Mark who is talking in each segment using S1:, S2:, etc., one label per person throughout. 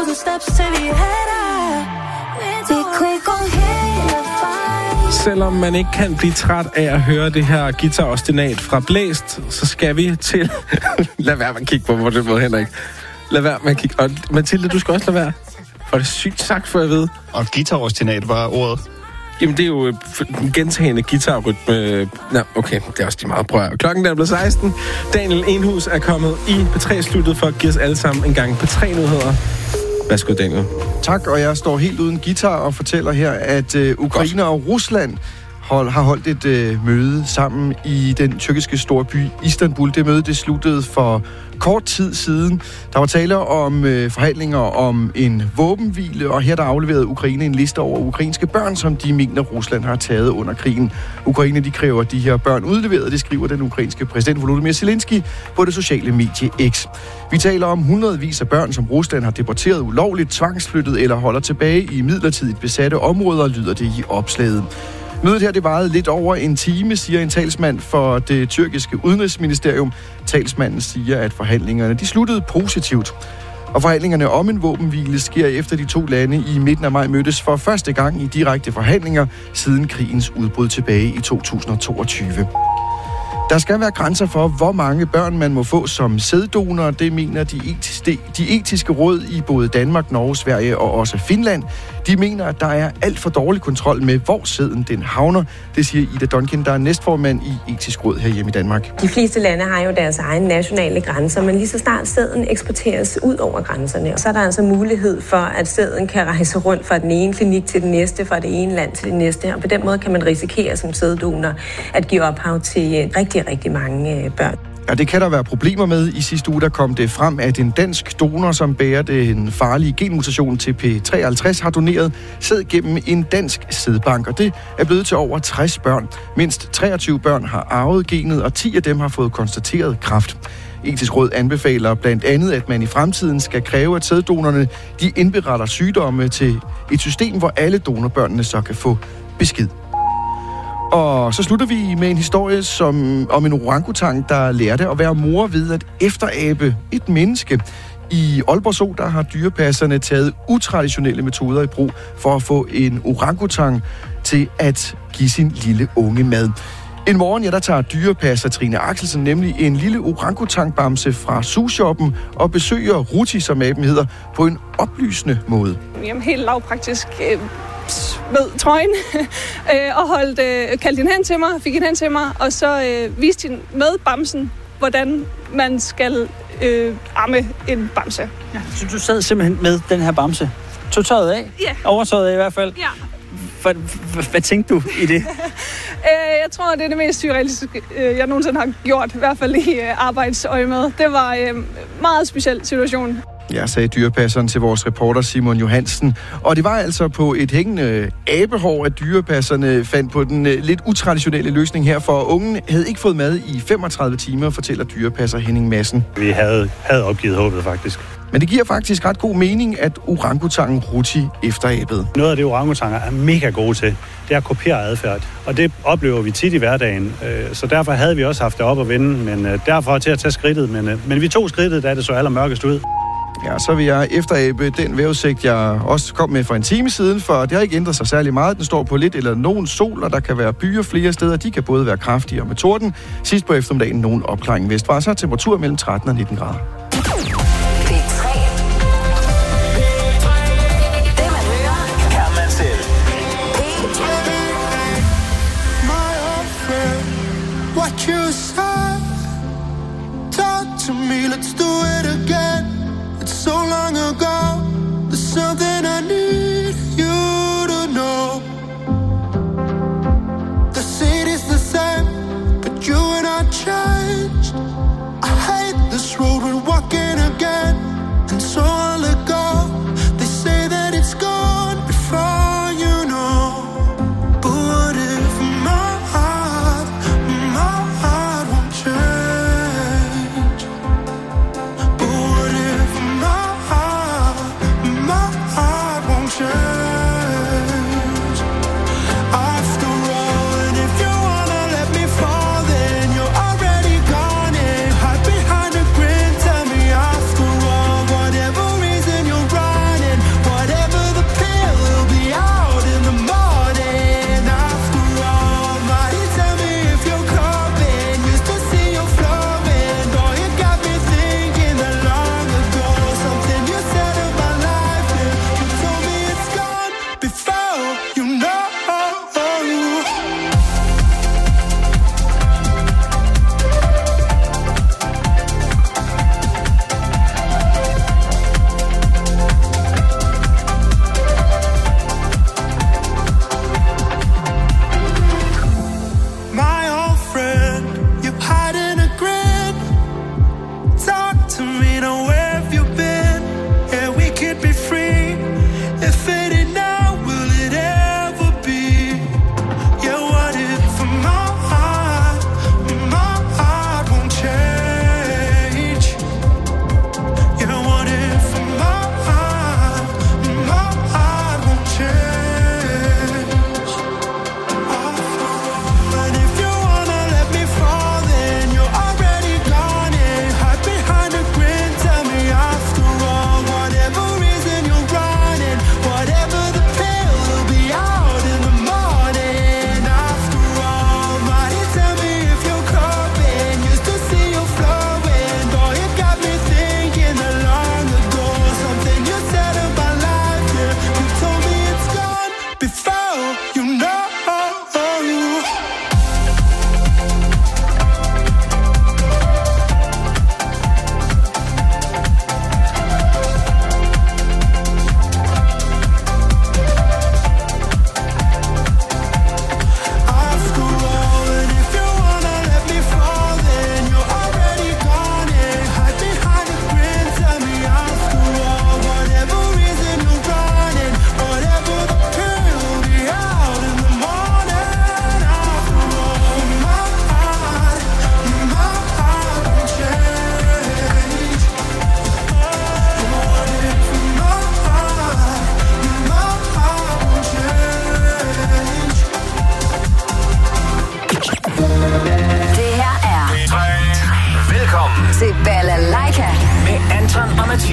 S1: 1,000 steps til vi er der. Vi kunne gå hele vejen.
S2: Selvom man ikke kan blive træt af at høre det her guitarostinat fra Blæst, så skal vi til... Lad være med at kigge på den måde, Henrik. Lad være med at kigge. Og Mathilde, du skal også lade være. For det er sygt sagt, for jeg ved.
S3: Og guitarostinat var ordet.
S2: Jamen, det er jo en gentagende guitarrytme. Nå, okay, det er også de meget prøver. Klokken er blevet 16. Daniel Enhus er kommet i P3-sluttet for at give os alle sammen en gang P3-nyheder. Værsgo, Daniel.
S4: Tak, og jeg står helt uden guitar og fortæller her, at Ukraine og Rusland har holdt et møde sammen i den tyrkiske storby Istanbul. Det møde det sluttede for kort tid siden. Der var tale om forhandlinger om en våbenhvile, og her der afleverede Ukraine en liste over ukrainske børn, som de mener Rusland har taget under krigen. Ukraine de kræver de her børn udleveret, det skriver den ukrainske præsident Volodymyr Zelensky på det sociale medie X. Vi taler om hundredvis af børn, som Rusland har deporteret ulovligt, tvangsflyttet eller holder tilbage i midlertidigt besatte områder, lyder det i opslaget. Mødet her, det varede lidt over en time, siger en talsmand for det tyrkiske udenrigsministerium. Talsmanden siger, at forhandlingerne de sluttede positivt. Og forhandlingerne om en våbenhvile sker efter de to lande i midten af maj mødtes for første gang i direkte forhandlinger siden krigens udbrud tilbage i 2022. Der skal være grænser for, hvor mange børn man må få som sæddonor. Det mener de etiske råd i både Danmark, Norge, Sverige og også Finland. De mener, at der er alt for dårlig kontrol med, hvor sæden den havner. Det siger Ida Duncan, der er næstformand i Etisk Råd herhjemme i Danmark.
S5: De fleste lande har jo deres egne nationale grænser, men lige så snart sæden eksporteres ud over grænserne, så er der altså mulighed for, at sæden kan rejse rundt fra den ene klinik til den næste, fra det ene land til det næste. Og på den måde kan man risikere som sæddonor at give ophav til rigtig mange børn.
S4: Ja, det kan der være problemer med. I sidste uge der kom det frem, at en dansk donor, som bærer den farlige genmutation til P53, har doneret sæd gennem en dansk sædbank, og det er blevet til over 60 børn. Mindst 23 børn har arvet genet, og 10 af dem har fået konstateret kræft. Etisk Råd anbefaler blandt andet, at man i fremtiden skal kræve, at sæddonorerne de indberetter sygdomme til et system, hvor alle donorbørnene så kan få besked. Og så slutter vi med en historie om en orangutang, der lærte at være mor ved at efterabe et menneske. I Aalborg Zoo, der har dyrepasserne taget utraditionelle metoder i brug for at få en orangutang til at give sin lille unge mad. En morgen, der tager dyrepasser Trine Axelsen nemlig en lille orangutangbamse fra Zoo-shoppen og besøger Ruti, som aben hedder, på en oplysende måde.
S6: Jamen, helt lavpraktisk med trøjen og kaldte hende hen til mig, fik hende hen til mig, og så viste hende med bamsen, hvordan man skal amme en bamse.
S7: Ja, så du sad simpelthen med den her bamse? Tog tøjet af?
S6: Ja.
S7: Overtøjet af i hvert fald?
S6: Ja.
S7: Hvad tænkte du i det?
S6: Jeg tror, det er det mest surrealistiske, jeg nogensinde har gjort, i hvert fald i arbejdsøje med. Det var en meget speciel situation.
S4: Ja, sagde dyrepasseren til vores reporter Simon Johansen. Og det var altså på et hængende abehår, at dyrepasserne fandt på den lidt utraditionelle løsning her, for ungen havde ikke fået mad i 35 timer, fortæller dyrepasser Henning Madsen.
S8: Vi havde opgivet håbet, faktisk.
S4: Men det giver faktisk ret god mening, at orangutangen Ruti efterabede.
S8: Noget af det, orangutanger er mega gode til, det er at kopiere adfærd. Og det oplever vi tit i hverdagen. Så derfor havde vi også haft det op at vende, men derfor til at tage skridtet. Men vi tog skridtet, da det så allermørkest ud.
S4: Ja, så vil jeg efterabe den vævesigt, jeg også kom med for en time siden, for det har ikke ændret sig særlig meget. Den står på lidt eller nogen sol, og der kan være byer flere steder. De kan både være kraftige og med torden. Sidst på eftermiddagen nogen opklaring vestfra, så er temperatur mellem 13 og 19 grader.
S9: What you said, talk to me, let's do it again. It's so long ago, there's something I need you to know. The city's the same, but you and I changed. I hate this road when walking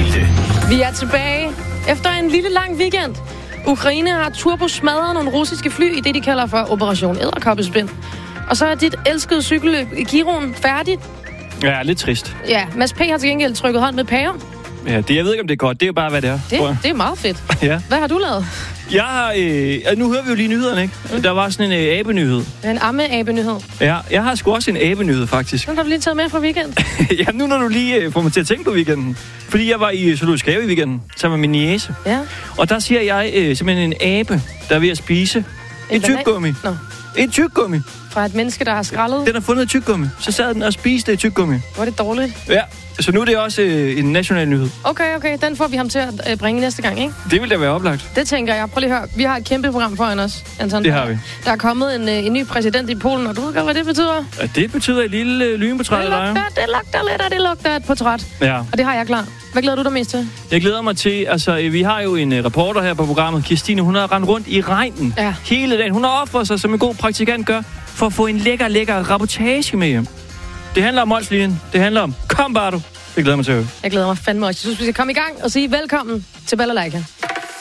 S10: Mathilde.
S11: Vi er tilbage efter en lille lang weekend. Ukraine har turbosmadret nogle russiske fly i det, de kalder for Operation Edderkoppespind. Og så er dit elskede cykelløb i Giroen færdigt.
S12: Ja, lidt trist.
S11: Ja, Mads P. har til gengæld trykket hånd med pære.
S12: Ja, jeg ved ikke, om det er godt. Det er jo bare, hvad det er.
S11: Det er meget fedt.
S12: Ja.
S11: Hvad har du lavet?
S12: Jeg har... nu hører vi jo lige nyhederne, ikke? Der var sådan en abenyhed.
S11: En amme-abenyhed.
S12: Ja, jeg har sgu også en abenyhed, faktisk.
S11: Den har du lige taget med fra weekend.
S12: Ja, nu når du lige får mig til at tænke på weekenden. Fordi jeg var i Zoologisk Have i weekenden, sammen med min niece.
S11: Ja.
S12: Og der siger jeg simpelthen en abe, der er ved at spise et tyggegummi. Et tyggegummi.
S11: Fra et menneske, der har skrællet.
S12: Den har fundet et tyggegummi. Så sad den og spiste et tyggegummi.
S11: Var det dårligt?
S12: Ja, så nu er det også en national nyhed.
S11: Okay. Den får vi ham til at bringe næste gang, ikke?
S12: Det vil da være oplagt.
S11: Det tænker jeg. Prøv lige at høre. Vi har et kæmpe program foran os, Anton.
S12: Det har vi.
S11: Der er kommet en ny præsident i Polen, og du ved godt, hvad det betyder?
S12: Ja, det betyder et lille lynportræt af dig.
S11: Det lugter lidt, og det lugter et portræt.
S12: Ja.
S11: Og det har jeg klar. Hvad glæder du dig mest til?
S12: Jeg glæder mig til, vi har jo en reporter her på programmet, Kirstine, hun har rendt rundt i regnen hele dagen. Hun har offret sig, som en god praktikant gør, for at få en lækker rapportage med hjem. Det handler om Molslinjen. Det handler om Kom Bardo. Det glæder mig til at høre.
S11: Jeg glæder mig fandme også. Jeg synes, vi skal komme i gang og sige velkommen til Balalaika.
S13: I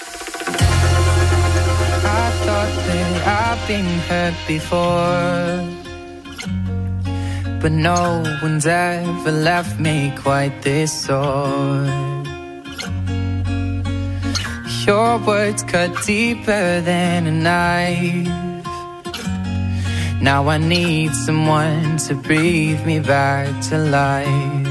S13: thought that I've been hurt before, but no one's ever left me quite this sore. Your words cut deeper than a knife. Now I need someone to breathe me back to life.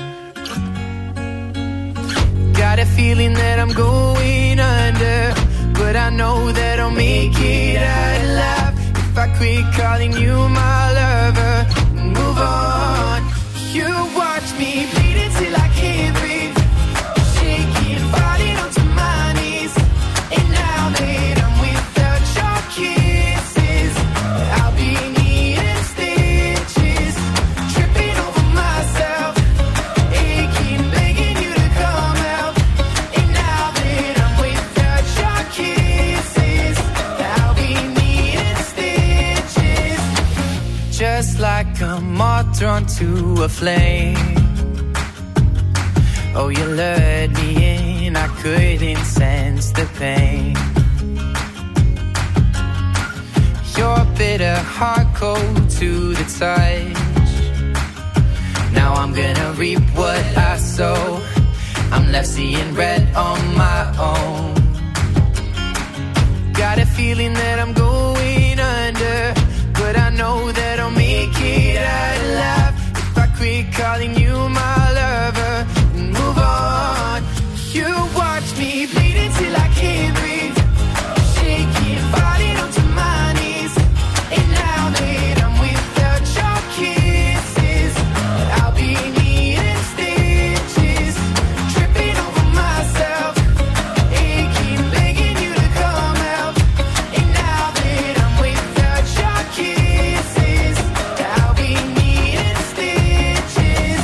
S13: Got a feeling that I'm going under, but I know that I'll make it out alive if I quit calling you my lover and move on. You watch me bleed until I can't breathe, shaking, falling onto my knees. And now that I'm without your kisses, I'll be needing stitches, tripping over myself, aching, begging you to come out. And now that I'm without your kisses, I'll be needing stitches, just like a moth drawn to a flame. Oh, you lured me in, I couldn't sense the pain. Your bitter heart cold to the touch. Now I'm gonna reap what I sow. I'm left seeing red on my own. Got a feeling that I'm going under, but I know that I'll make it out alive if I quit calling you my lover and move on. You watch me bleed until I can't breathe, shaking, falling onto my knees. And now that I'm without your kisses, I'll be needing stitches, tripping over myself, aching, begging you to come out. And now that I'm without your kisses, I'll be needing stitches.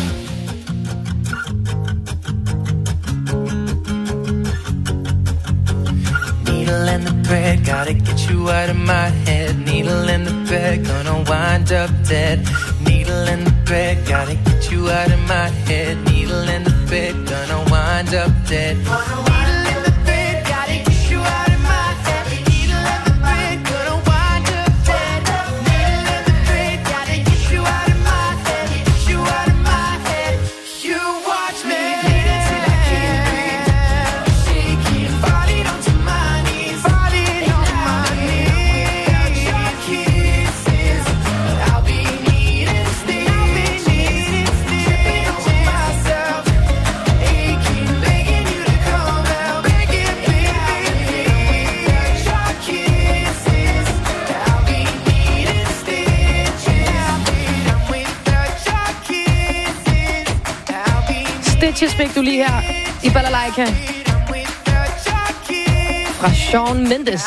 S13: Needle in the thread, gotta get you out of my head. Needle in the thread, gonna wind up dead. Needle in the thread, gotta get you out of my head. Needle in the thread, gonna wind up dead. Needle in the thread, gotta get you out of my head. Needle in the thread, gonna wind up dead. Needle in the thread, gotta get you out of my head. Get you out of my head. You watch me bleed until I can't breathe, shaking, falling onto my knees, falling on my knees. Without your kisses, I'll be needing stitches, tripping over myself, aching, begging you to come out, begging, without your kisses, I'll be needing stitches. I'm without your kisses, I'll be
S11: Stitches fik du lige her i Balalaika fra Shawn Mendes.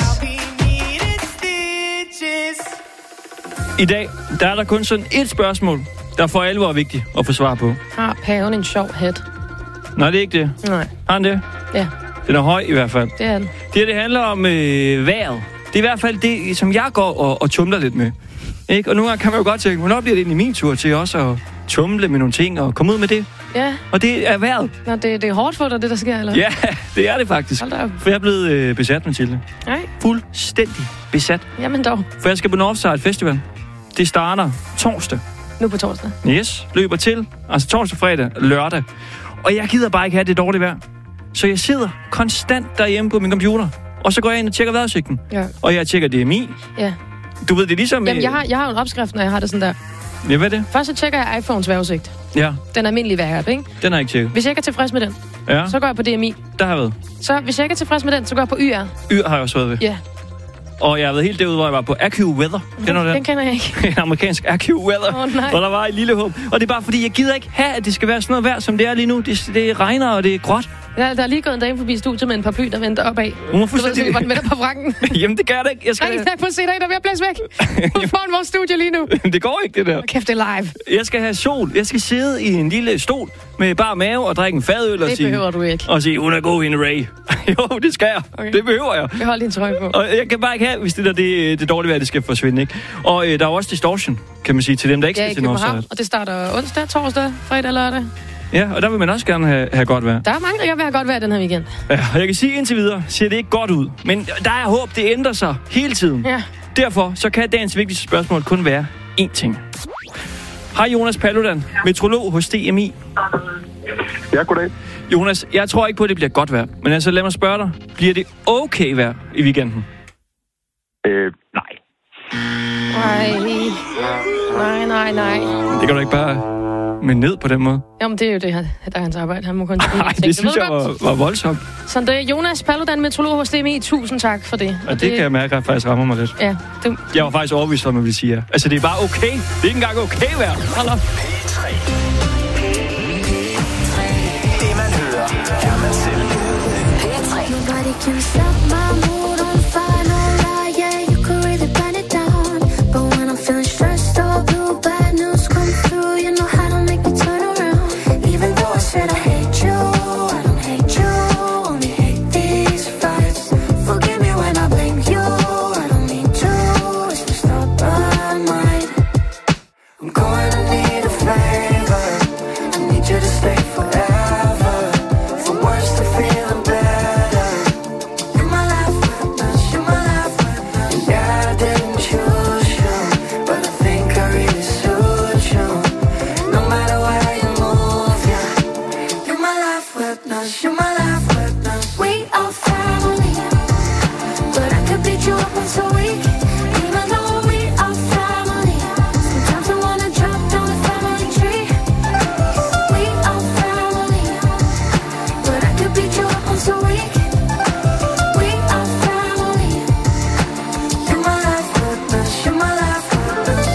S12: I dag, der er der kun sådan et spørgsmål, der for alvor er vigtigt at få svar på.
S11: Har paven en sjov hat?
S12: Nej, det er ikke det.
S11: Nej.
S12: Har han det?
S11: Ja,
S12: Den er høj i hvert fald.
S11: det er den.
S12: Det her, det handler om vejret. Det er i hvert fald det, som jeg går og tumler lidt med. Ikke? Og nogle gange kan man jo godt tænke, hvornår bliver det egentlig min tur til også at tumle med nogle ting og komme ud med det
S11: Ja.
S12: Og det er vejret.
S11: Nå, det er hårdt for dig, det der sker, eller?
S12: Ja, det er det faktisk. For jeg er blevet besat, Mathilde.
S11: Nej.
S12: Fuldstændig besat.
S11: Jamen dog.
S12: For jeg skal på Northside Festival. Det starter torsdag.
S11: Nu på torsdag?
S12: Yes, løber til. Altså torsdag, fredag, lørdag. Og jeg gider bare ikke have det dårlige vejr. Så jeg sidder konstant derhjemme på min computer. Og så går jeg ind og tjekker vejrudsigten.
S11: Ja.
S12: Og jeg tjekker DMI.
S11: Ja.
S12: Du ved, det er ligesom...
S11: Jamen, jeg har jo en opskrift, når jeg har det sådan der.
S12: Ja, hvad er det?
S11: Først så tjekker jeg iPhones vejrudsigt.
S12: Ja.
S11: Den almindelige vejr, ikke?
S12: Den har jeg ikke tjekket.
S11: Hvis jeg ikke er tilfreds med den, så går jeg på DMI.
S12: Der har jeg været.
S11: Så hvis jeg ikke er tilfreds med den, så går jeg på YR.
S12: YR har jeg også været ved.
S11: Ja.
S12: Og jeg har været helt derude, hvor jeg var på AccuWeather.
S11: Den kender jeg ikke.
S12: En amerikansk AccuWeather.
S11: Nej.
S12: Og der var et lille håb. Og det er bare fordi, jeg gider ikke have, at det skal være sådan noget vejr, som det er lige nu. Det regner, og det er gråt.
S11: Ja, der er lige gået en dame forbi studiet med en paraply, der venter opad.
S12: Hun var
S11: fuldstændig... Du ved, venter på vrakken.
S12: Jamen, det kan jeg da ikke. Jeg skal...
S11: Nej, prøv at se dig, der er ved at blæse væk. Hun får vores studie lige nu.
S12: Det går ikke, det der.
S11: Kæft, det er live.
S12: Jeg skal have sol. Jeg skal sidde i en lille stol med bare mave og drikke en fadøl og sige...
S11: Det behøver du ikke.
S12: Og sige, hun er god, hende Ray. Jo, det skal jeg. Okay. Det behøver jeg.
S11: Behold din trøje på.
S12: Og jeg kan bare ikke have, hvis det der det dårlige vejr, det skal forsvinde, ikke? Og der er også distortion, kan man sige, til dem, der ikke skal til Northside.
S11: Og det starter onsdag, torsdag, fredag, lørdag.
S12: Ja, og der vil man også gerne have godt vejr.
S11: Der er mange, der gerne vil have godt vejr den her weekend.
S12: Ja, og jeg kan sige indtil videre, ser det ikke godt ud. Men der er håb, det ændrer sig hele tiden.
S11: Ja.
S12: Derfor så kan dagens vigtigste spørgsmål kun være én ting. Hej Jonas Paludan, meteorolog hos DMI.
S10: Ja, goddag.
S12: Jonas, jeg tror ikke på, at det bliver godt vejr. Men altså, lad mig spørge dig. Bliver det okay vejr i weekenden?
S10: Nej.
S11: Nej.
S12: Det kan du ikke bare med ned på den måde.
S11: Jamen, det er jo det her, der er hans arbejde. Han må kun
S12: Nej, det synes jeg var voldsomt.
S11: Så det er Jonas Paludan, meteorolog hos DMI. Tusind tak for det.
S12: Og det kan jeg mærke, at faktisk rammer mig lidt.
S11: Ja.
S12: Jeg var faktisk overbevist om, at vi siger. Altså, det er bare okay. Det er ikke engang okay vejr. Hold op.
S14: Det man hører, er man selv.
S1: Nobody can stop my mood on fire, no lie, yeah, you could really burn it down. But when I'm feeling stressed or blue, bad news come through, you know how to make me turn around. Even though I said I hate you, I don't hate you, only hate these fights. Forgive me when I blame you, I don't mean to, it's my stubborn mind. I'm going to need a favor, I need you to stay forever, from worse to feeling better. You're my life witness, you're my life witness. And yeah, I didn't choose you, but I think I really suit you. No matter where you move, yeah. You're my life witness, you're my life witness. We are family, but I could beat you up once a week. Even though we are family, sometimes I wanna drop down the family tree. We are family, but I could beat you up once a week. We are family. You're my life witness, you're my life witness.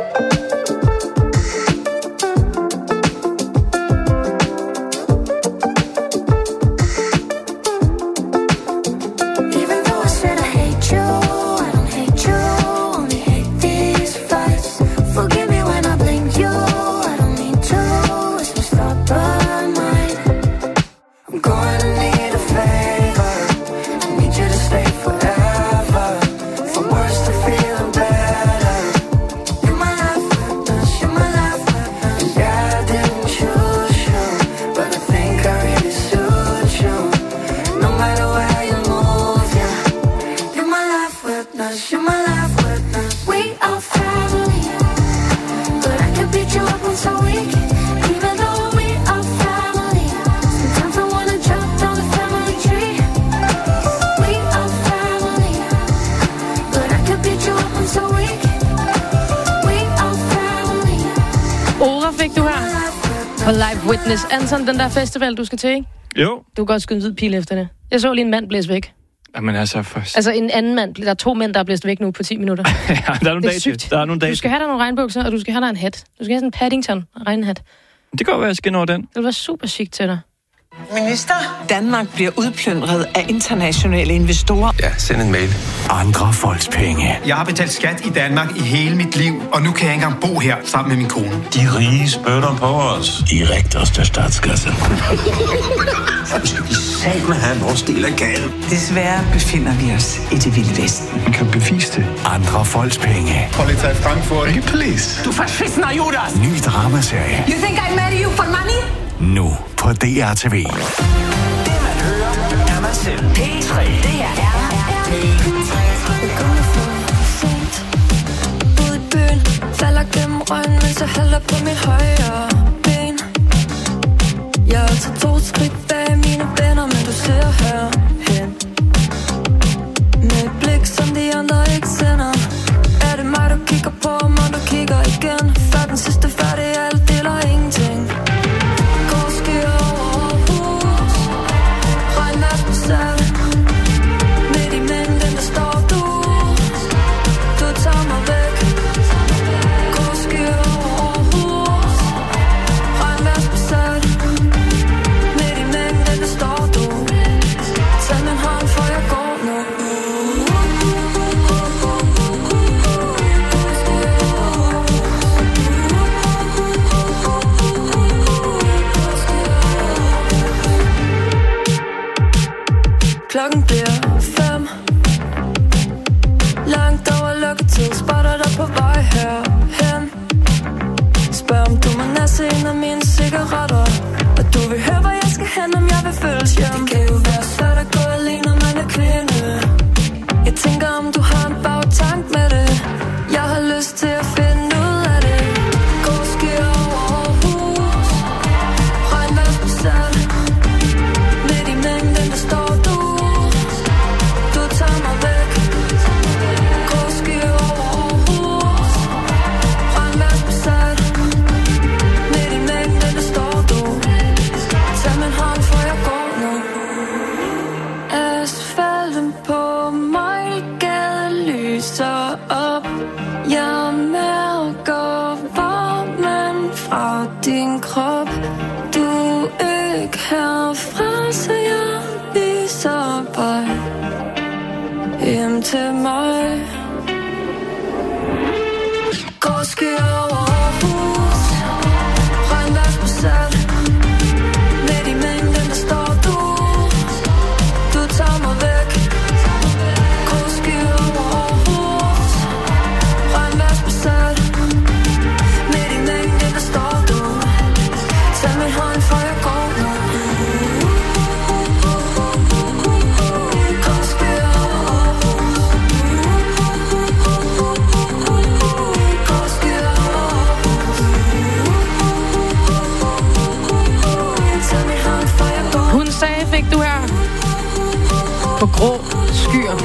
S1: Even though I said I hate you, I don't hate you, only hate these fights. Forgive me when I blame you, I don't mean to, it's my stubborn mind. I'm going to need a favor, I need you to stay forever, from worse to feeling better. You're my life witness, you're my life witness. And yeah, I didn't choose you, but I think I really suit you. No matter where you move, yeah. You're my life witness, you're my life witness. We are family, but I could beat you up once a week. Even though we are family, sometimes I wanna drop down the family tree. We are family, but I could beat you up once a week. We are family.
S11: Ora fik du her på Live Witness. Anton, den der festival, du skal til, ikke?
S12: Jo.
S11: Du kan godt skyde en hvid pil efter det. Jeg så lige en mand blæse væk.
S12: Jamen altså først.
S11: Altså en anden mand. Der er 2 mænd, der er blæst væk nu på 10 minutter.
S12: Ja, der er nogle dage til. Der er nogle dage.
S11: Du skal have dig nogle regnbukser, og du skal have dig en hat. Du skal have sådan en Paddington regnhat.
S12: Det kan godt være, jeg skal nå den.
S11: Det vil være super chic til dig.
S15: Minister, Danmark bliver udplyndret af internationale investorer.
S14: Ja, send en mail. Andre folks penge.
S16: Jeg har betalt skat i Danmark i hele mit liv, og nu kan jeg ikke engang bo her sammen med min kone.
S14: De rige spytter på os. I rigtigste statskasse. Så skal vi satme have vores del af gaden.
S15: Desværre befinder vi os i det vilde vesten.
S14: Man kan bevise det. Andre folks penge.
S16: Polizei Frankfurt.
S14: Hey, please.
S15: Du verschissener Judas!
S14: Ny dramaserie.
S15: You think I marry you for money?
S17: nu på DRTV.
S18: Det man hører, er man selv. P3. Det her er P3.
S19: Ud i byen, falder gennem røgen, mens jeg hælder på mit højre ben. Jeg er altid 2 skridt bag mine venner, men du ser herhen. Med et blik, som de andre ikke sender. Er det mig, du kigger på, og du kigger igen? Før den sidste færdig, alt eller ingenting. Går skyer over hus, regnvejrs på sand. Midt i mængden, der står du. Du tager mig væk. Går skyer over hus, regnvejrs på sand. Midt i mængden, der står du. Tag min hånd, for jeg går nu. Klokken bliver 5. Langt over lukketid. Spotter dig på vej herhen. Spørg om du må næse en af mine cigaretter. Og du vil høre hvor jeg skal hen, om jeg vil følges hjem. Det kan jo være svært at gå alene, når man er kvinde. Jeg tænker om du har en bagtank med det. Jeg har lyst til at finde ud af det. Gå skyer over hus, regnvejrs på sand. Midt i mængden, der står du. Du tager mig væk. Gå skyer over hus, regnvejrs på sand. Midt i mængden, der står du. Tag min hånd, for jeg går nu. Asfalten på Mejlgade lyser op. Jeg mærker varmen fra din krop. Du er ikke herfra, så jeg viser vej hjem til mig. Går skyer over hus, regnvejrs på sand. Midt i mængden, der står du. Du tager mig væk. Går skyer over hus, regnvejrs på sand. Midt i mængden, der står du. Tag min hånd, for jeg går nu. Går skyer over hus. Går skyer over hus. Tag min hånd, for jeg går.
S11: Hun sagde, fik du her på grå skyer.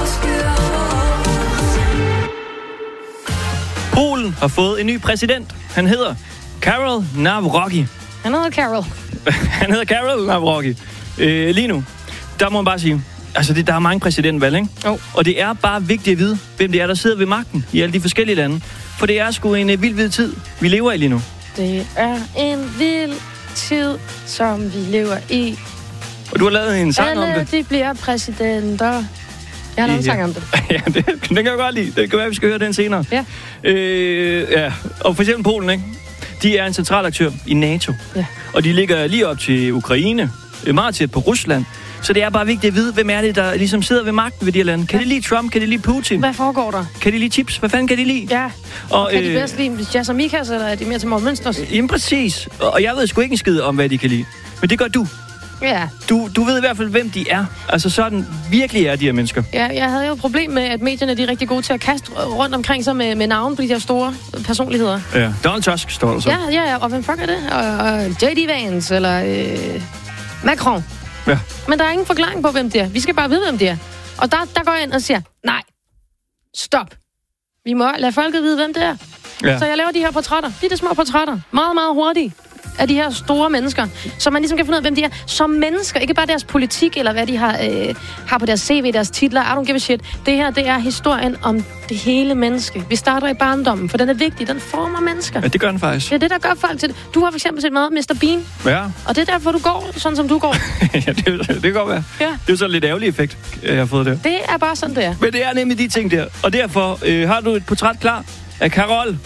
S12: Polen har fået en ny præsident. Han hedder Karol Nawrocki.
S11: Han hedder Carol.
S12: Han hedder Karol Nawrocki. Lige nu, der må man bare sige, altså der er mange præsidentvalg, ikke?
S11: Jo.
S12: Og det er bare vigtigt at vide, hvem det er, der sidder ved magten i alle de forskellige lande. For det er sgu en vild tid, vi lever i lige nu.
S11: Det er en vild tid, som vi lever i.
S12: Og du har lavet en sang om det.
S11: Alle de bliver præsidenter. Jeg har lavet en sang om det.
S12: Ja, den kan jeg godt lide. Det kan være, vi skal høre den senere.
S11: Ja.
S12: Ja. Og for eksempel Polen, ikke? De er en central aktør i NATO.
S11: Ja.
S12: Og de ligger lige op til Ukraine, meget tæt på Rusland. Så det er bare vigtigt at vide, hvem er det, der ligesom sidder ved magten ved de her lande. Kan de lide Trump? Kan de lide Putin?
S11: Hvad foregår der?
S12: Kan de lide chips? Hvad fanden kan de lide?
S11: Ja. Og kan de bedst lide Jazz og Mikas, eller er de mere til Morten Mønsters?
S12: Jamen præcis. Og jeg ved sgu ikke en skid om, hvad de kan lide. Men det gør du.
S11: Ja.
S12: Du ved i hvert fald, hvem de er. Altså sådan virkelig er de her mennesker.
S11: Ja, jeg havde jo et problem med, at medierne de er rigtig gode til at kaste rundt omkring sig med navn på de her store personligheder.
S12: Ja, Donald Tusk står der så.
S11: Ja, og hvem fuck er det? Og J.D. Vance, eller Macron.
S12: Ja.
S11: Men der er ingen forklaring på, hvem det er. Vi skal bare vide, hvem det er. Og der går jeg ind og siger, nej, stop. Vi må lade folket vide, hvem det er. Ja. Så jeg laver de her portrætter. De små portrætter. Meget, meget hurtigt. Af de her store mennesker, så man ligesom kan finde ud af, hvem de er som mennesker. Ikke bare deres politik, eller hvad de har på deres CV, deres titler. I don't give a shit. Det her, det er historien om det hele menneske. Vi starter i barndommen, for den er vigtig. Den former mennesker.
S12: Ja, det gør den faktisk.
S11: Det er det, der gør folk til det. Du har for eksempel set meget Mr. Bean.
S12: Ja.
S11: Og det er derfor, du går, sådan som du går.
S12: Ja, det kan godt være.
S11: Ja.
S12: Det er jo sådan lidt ærgerlig effekt, jeg har fået der.
S11: Det er bare sådan, det er.
S12: Men det er nemlig de ting der. Og derfor har du et portræt klar af Karol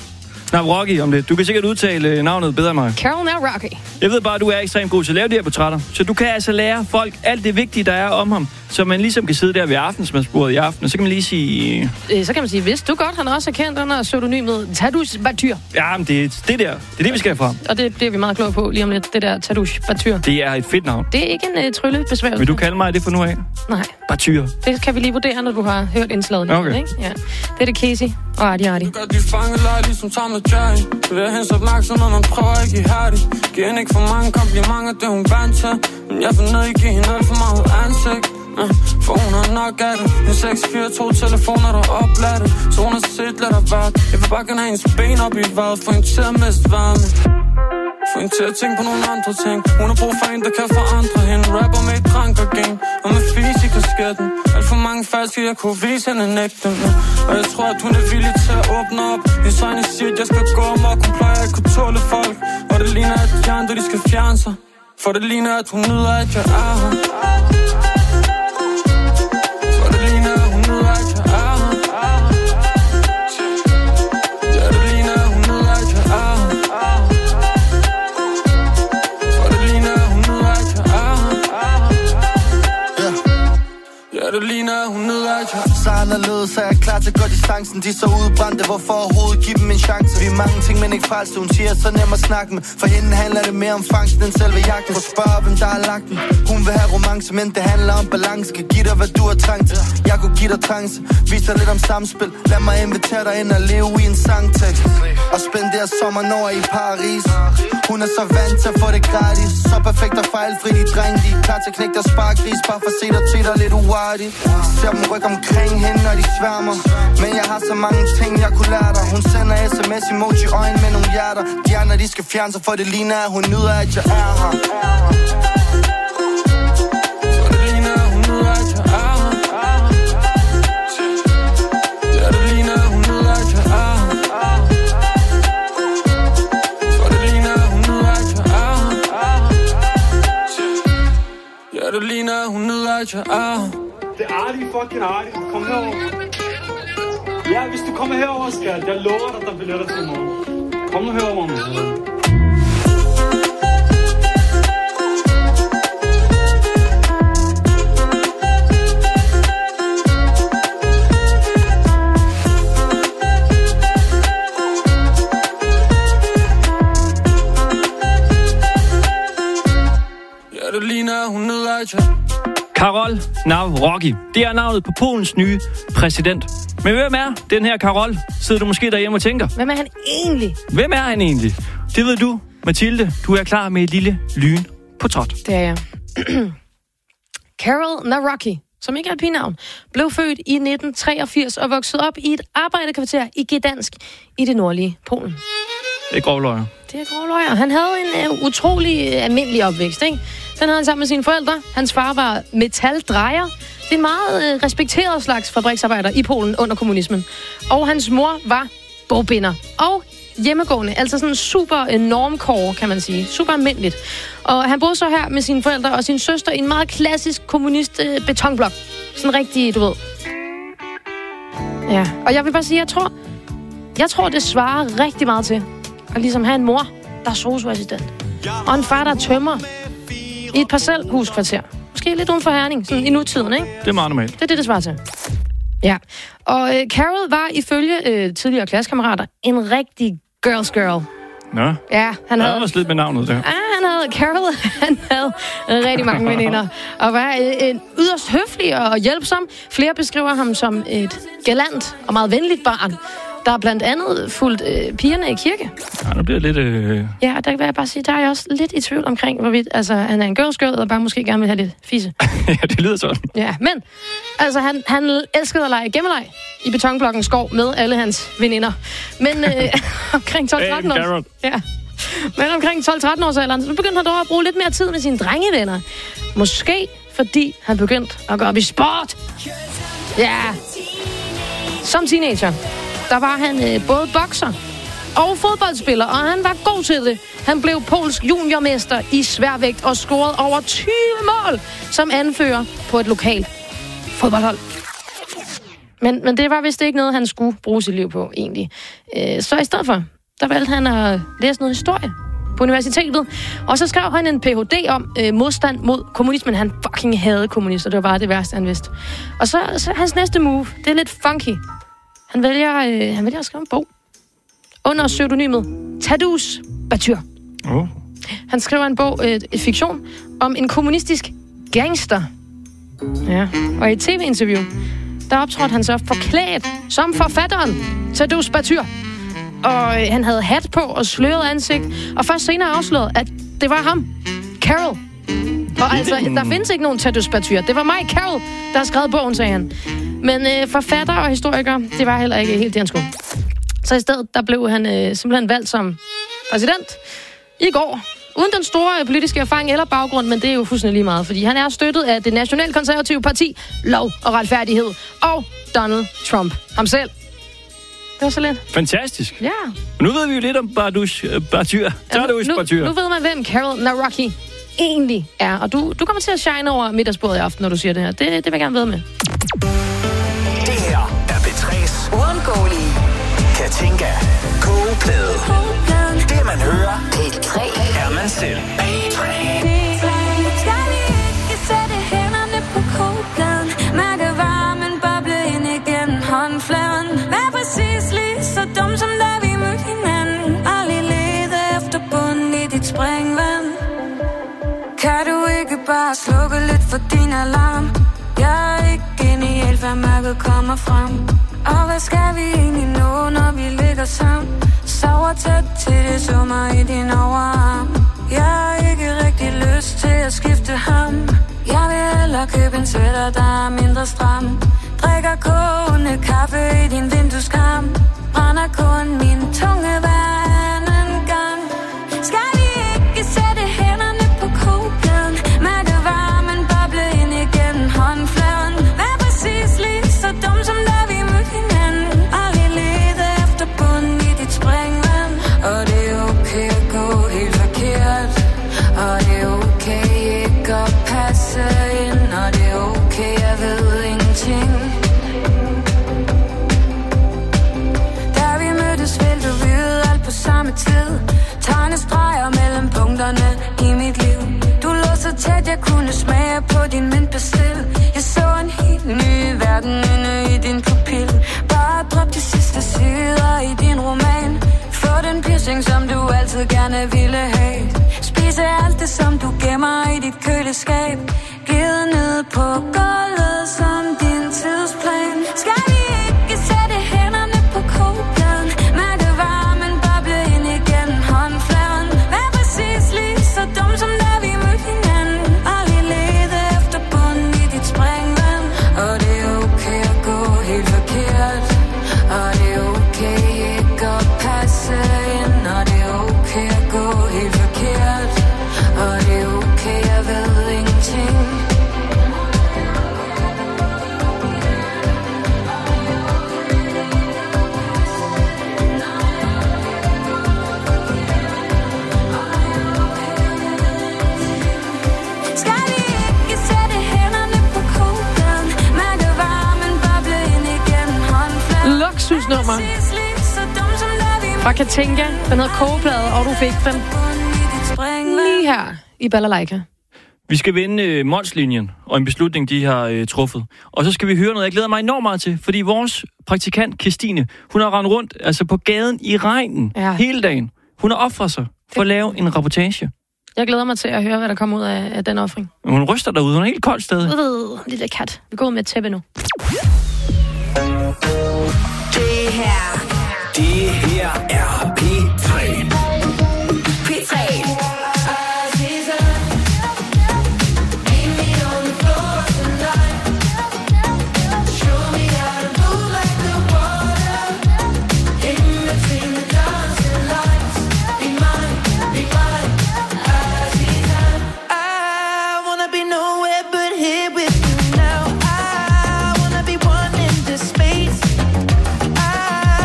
S12: Rocky om lidt. Du kan sikkert udtale navnet bedre end mig.
S11: Carol Rocky.
S12: Jeg ved bare, at du er ekstremt god til at lave de her portrætter. Så du kan altså lære folk alt det vigtige, der er om ham. Så man ligesom kan sidde der ved aftensmadsbordet i aften, og så kan man lige sige...
S11: Så kan man sige, vidste du godt, han også er kendt under pseudonymet Tadeusz Batyr.
S12: Ja, men det er det, vi skal have frem.
S11: Og det bliver vi meget kloge på lige om lidt, det der Tadeusz Batyr.
S12: Det er et fedt navn.
S11: Det er ikke en tryllebesværgelse.
S12: Vil du kalde mig det for nu af?
S11: Nej.
S12: Batyr.
S11: Det kan vi lige vurdere, når du har hørt indslaget.
S12: Okay.
S11: Ikke? Ja. Det er det Casey og Arti.
S17: Du gør de fangeleje ligesom Tom og Jerry. Du er hendes opmærksom, når man prøver ikke i hærdig. Giver hende ikke for mange komplimenter, det hun vant til. Men jeg får ned i give hende alt for meget ansigt. For hun har nok af det. En 642 telefoner, der oplader det. Så hun har set lidt af hvert. Jeg vil bare gerne have hendes ben op i vejret. Få hende til at miste varme. Få hende til at tænke på nogle andre ting. Hun har brug for en, der kan forandre hende. Rapper med et drankergen og med fys i kasketten. Alt for mange falske, jeg kunne vise hende nægte. Og jeg tror, at hun er villig til at åbne op. Hendes øjne siger, at jeg skal gå amok. Hun plejer at kunne tåle folk. Og det ligner, at de andre, de skal fjerne sig. For det ligner, at hun nyder, at jeg er her. For det ligner, at hun nyder, at jeg er her. Ja, det ligner, at hun nyder, at jeg er her. For det ligner, at hun nyder, at jeg er her. Ja, det ligner, at hun nyder, at jeg er her.
S20: Så anderledes er jeg klar til at gå distancen. De er så udbrændte, hvorfor overhovedet give dem en chance? Vi er mange ting, men ikke frelste. Hun siger, så nem at snakke med. For hende handler det mere om fangsten end selve jagten. For spørge, hvem der har lagt den. Hun vil have romance, men det handler om balance. Kan give dig, hvad du har trængt til. Jeg kunne give dig trance. Vis dig lidt om samspil. Lad mig invitere dig ind og leve i en sangtekst. Og spendere sommeren over i Paris. Hun er så vant til at få det gratis. Så perfekt og fejlfri, de dreng. De er klar til at knække deres sparkris. Bare for at se dig til dig lidt uartigt. Ser dem rykke omkring hende, når de sværmer. Men jeg har så mange ting, jeg kunne lære dig. Hun sender sms, emoji, øjne med nogle hjerter. De andre, de skal fjerne sig, for det ligner, at hun nyder, at jeg er her.
S17: For det ligner, at hun nyder, at jeg er her. Ja, det ligner, at hun nyder, at jeg er her. For det ligner, at hun nyder, at jeg er her. Ja, det ligner, at hun nyder, at jeg er her.
S8: Det er Arti, fucking Arti. Kom herover. Ja, hvis du kommer herover, skat. Jeg lover dig, der er billetter til i morgen. Kom nu herover, min søn.
S17: Ja, det ligner, at hun nyder, at jeg...
S12: Karol Nawrocki. Det er navnet på Polens nye præsident. Men hvem er den her Karol? Sidder du måske derhjemme og tænker.
S11: Hvem er han egentlig?
S12: Hvem er han egentlig? Det ved du, Mathilde. Du er klar med et lille lynportræt.
S11: Det er jeg. Carol Nawrocki, som ikke er et pigenavn, blev født i 1983 og voksede op i et arbejderkvarter i Gdansk i det nordlige Polen.
S12: Det er grovløjer.
S11: Det er grovløjer. Han havde en utrolig almindelig opvækst, ikke? Den havde han sammen med sine forældre. Hans far var metaldrejer. Det er en meget respekteret slags fabriksarbejder i Polen under kommunismen. Og hans mor var bogbinder. Og hjemmegående, altså sådan super normkår, kan man sige. Super almindeligt. Og han boede så her med sine forældre og sin søster i en meget klassisk kommunist betonblok. Sådan rigtig, du ved. Ja, og jeg vil bare sige, jeg tror, det svarer rigtig meget til at ligesom have en mor, der er sosu-assistent. Og en far, der tømmer i et parcelhuskvarter. Måske lidt uden for Herning, sådan i nutiden, ikke?
S12: Det er meget normalt.
S11: Det svarer til. Ja, og Carol var ifølge tidligere klassekammerater en rigtig girls girl.
S12: Nå.
S11: Ja, han havde...
S12: Jeg var slet med navnet der.
S11: Carol havde rigtig mange veninder. Og var en yderst høflig og hjælpsom. Flere beskriver ham som et galant og meget venligt barn, der blandt andet fulgt pigerne i kirke.
S12: Ja, nu bliver det lidt...
S11: Ja, der vil jeg bare sige, der er jeg også lidt i tvivl omkring, hvorvidt han er en girls girl, og bare måske gerne vil have lidt fisse.
S12: Ja, det lyder sådan.
S11: Ja, men altså, han elskede at lege gemmeleg i betonblokken skov med alle hans veninder. Men omkring 12-13 år... Ja. Men omkring 12-13 års alderen, så begyndte han dog at bruge lidt mere tid med sine drengevenner. Måske fordi han begyndte at gå op i sport. Ja. Som teenager, der var han både bokser og fodboldspiller, og han var god til det. Han blev polsk juniormester i sværvægt og scorede over 20 mål som anfører på et lokalt fodboldhold. Men det var vist ikke noget, han skulle bruge sit liv på, egentlig. Så i stedet for, der valgte han at læse noget historie på universitetet. Og så skrev han en Ph.D. om modstand mod kommunismen. Han fucking havde kommunister. Det var bare det værste, han vidste. Og så hans næste move, det er lidt funky. Han vælger at skrive en bog under pseudonymet Tadeusz Batyr. Han skriver en bog, et fiktion, om en kommunistisk gangster. Ja. Og i et tv-interview, der optrådte han så forklædt som forfatteren Tadeusz Batyr. Og han havde hat på og sløret ansigt. Og først senere afsløret, at det var ham, Carol. Og altså, der findes ikke nogen Tadeusz Batyr. Det var mig, Carol, der har skrevet bogen, sagde han. Men forfatter og historiker, det var heller ikke helt det, han skulle. Så i stedet, der blev han simpelthen valgt som præsident i går. Uden den store politiske erfaring eller baggrund, men det er jo fuldstændig lige meget, fordi han er støttet af det nationalkonservative parti, Lov og Retfærdighed, og Donald Trump ham selv. Det var så lidt.
S12: Fantastisk.
S11: Ja.
S12: Nu ved vi jo lidt om Batyr.
S11: Nu ved man, hvem Carol Nawrocki egentlig er, og du kommer til at shine over middagsbordet i aften, når du siger det her. Det vil jeg gerne ved med.
S18: Det her er P3's uundgåelige Katinka kogeplade. Det man hører, P3 er man selv. P3.
S19: Skal vi ikke sætte hænderne på kogepladen? Mærke varmen boble ind igennem håndfladen. Vær præcis lige så dum som da vi mødte hinanden. Aldrig lede efter bunden i dit springvand. Kan du ikke bare slukke lidt for din alarm? Jeg er ikke genial, hvad mørket kommer frem. Og hvad skal vi egentlig nå, når vi ligger sammen? Sover tæt til det summer i din overarm. Jeg har ikke rigtig lyst til at skifte ham. Jeg vil hellere købe en sweater, der er mindre stram. Drikker kogende kaffe i din vindueskarm. Brænder kun min tunge hver anden gang. Skal vi ikke sætte hænderne på kogepladen? Mærke varmen boble ind igennem håndfladen. Vær præcis lige så dum som da vi mødte hinanden. Aldrig lede efter bunden i dit springvand. Og det er okay at gå helt forkert. Og det er okay ikke at passe ind. Og det er okay, jeg ved ingenting. Da vi mødtes, ville du vide alt på samme tid. Tegne streger mellem punkterne i mit liv. Du lå så tæt, jeg kunne smage på din mintpastil. Jeg så en helt ny verden inde i din pupil. Bare drop de sidste sider i din roman. Få den piercing, som du altid gerne ville have. Spise alt det, som du gemmer i dit køleskab. Glide ned på gulvet som din tidsplan. Skal vi ikke sætte hænderne på kogepladen? Mærke varmen boble ind igennem håndfladen. Vær præcis lige så dum som da vi mødte hinanden. Aldrig lede efter bunden i dit springvand. Og det er okay at gå helt forkert. Og det er okay ikke at passe ind. Og det er okay at gå helt forkert. Og det er okay, jeg ved ingenting. Skal vi ikke sætte hænderne på kogepladen? Mærke varmen boble ind igennem håndfladen.
S11: Luksusnummer fra Katinka. Den hedder Kogeplade, og du fik den lige her i Balalaika.
S12: Vi skal vende Mols-linjen og en beslutning, de har truffet. Og så skal vi høre noget, jeg glæder mig enormt meget til, fordi vores praktikant, Christine, hun har rendt rundt altså på gaden i regnen hele dagen. Hun har offret sig for at lave en reportage.
S11: Jeg glæder mig til at høre, hvad der kommer ud af den offring.
S12: Hun ryster derude, hun er helt kold stadig.
S11: Lille kat. Vi går med et tæppe nu.
S18: Det her er P3. P3.
S19: I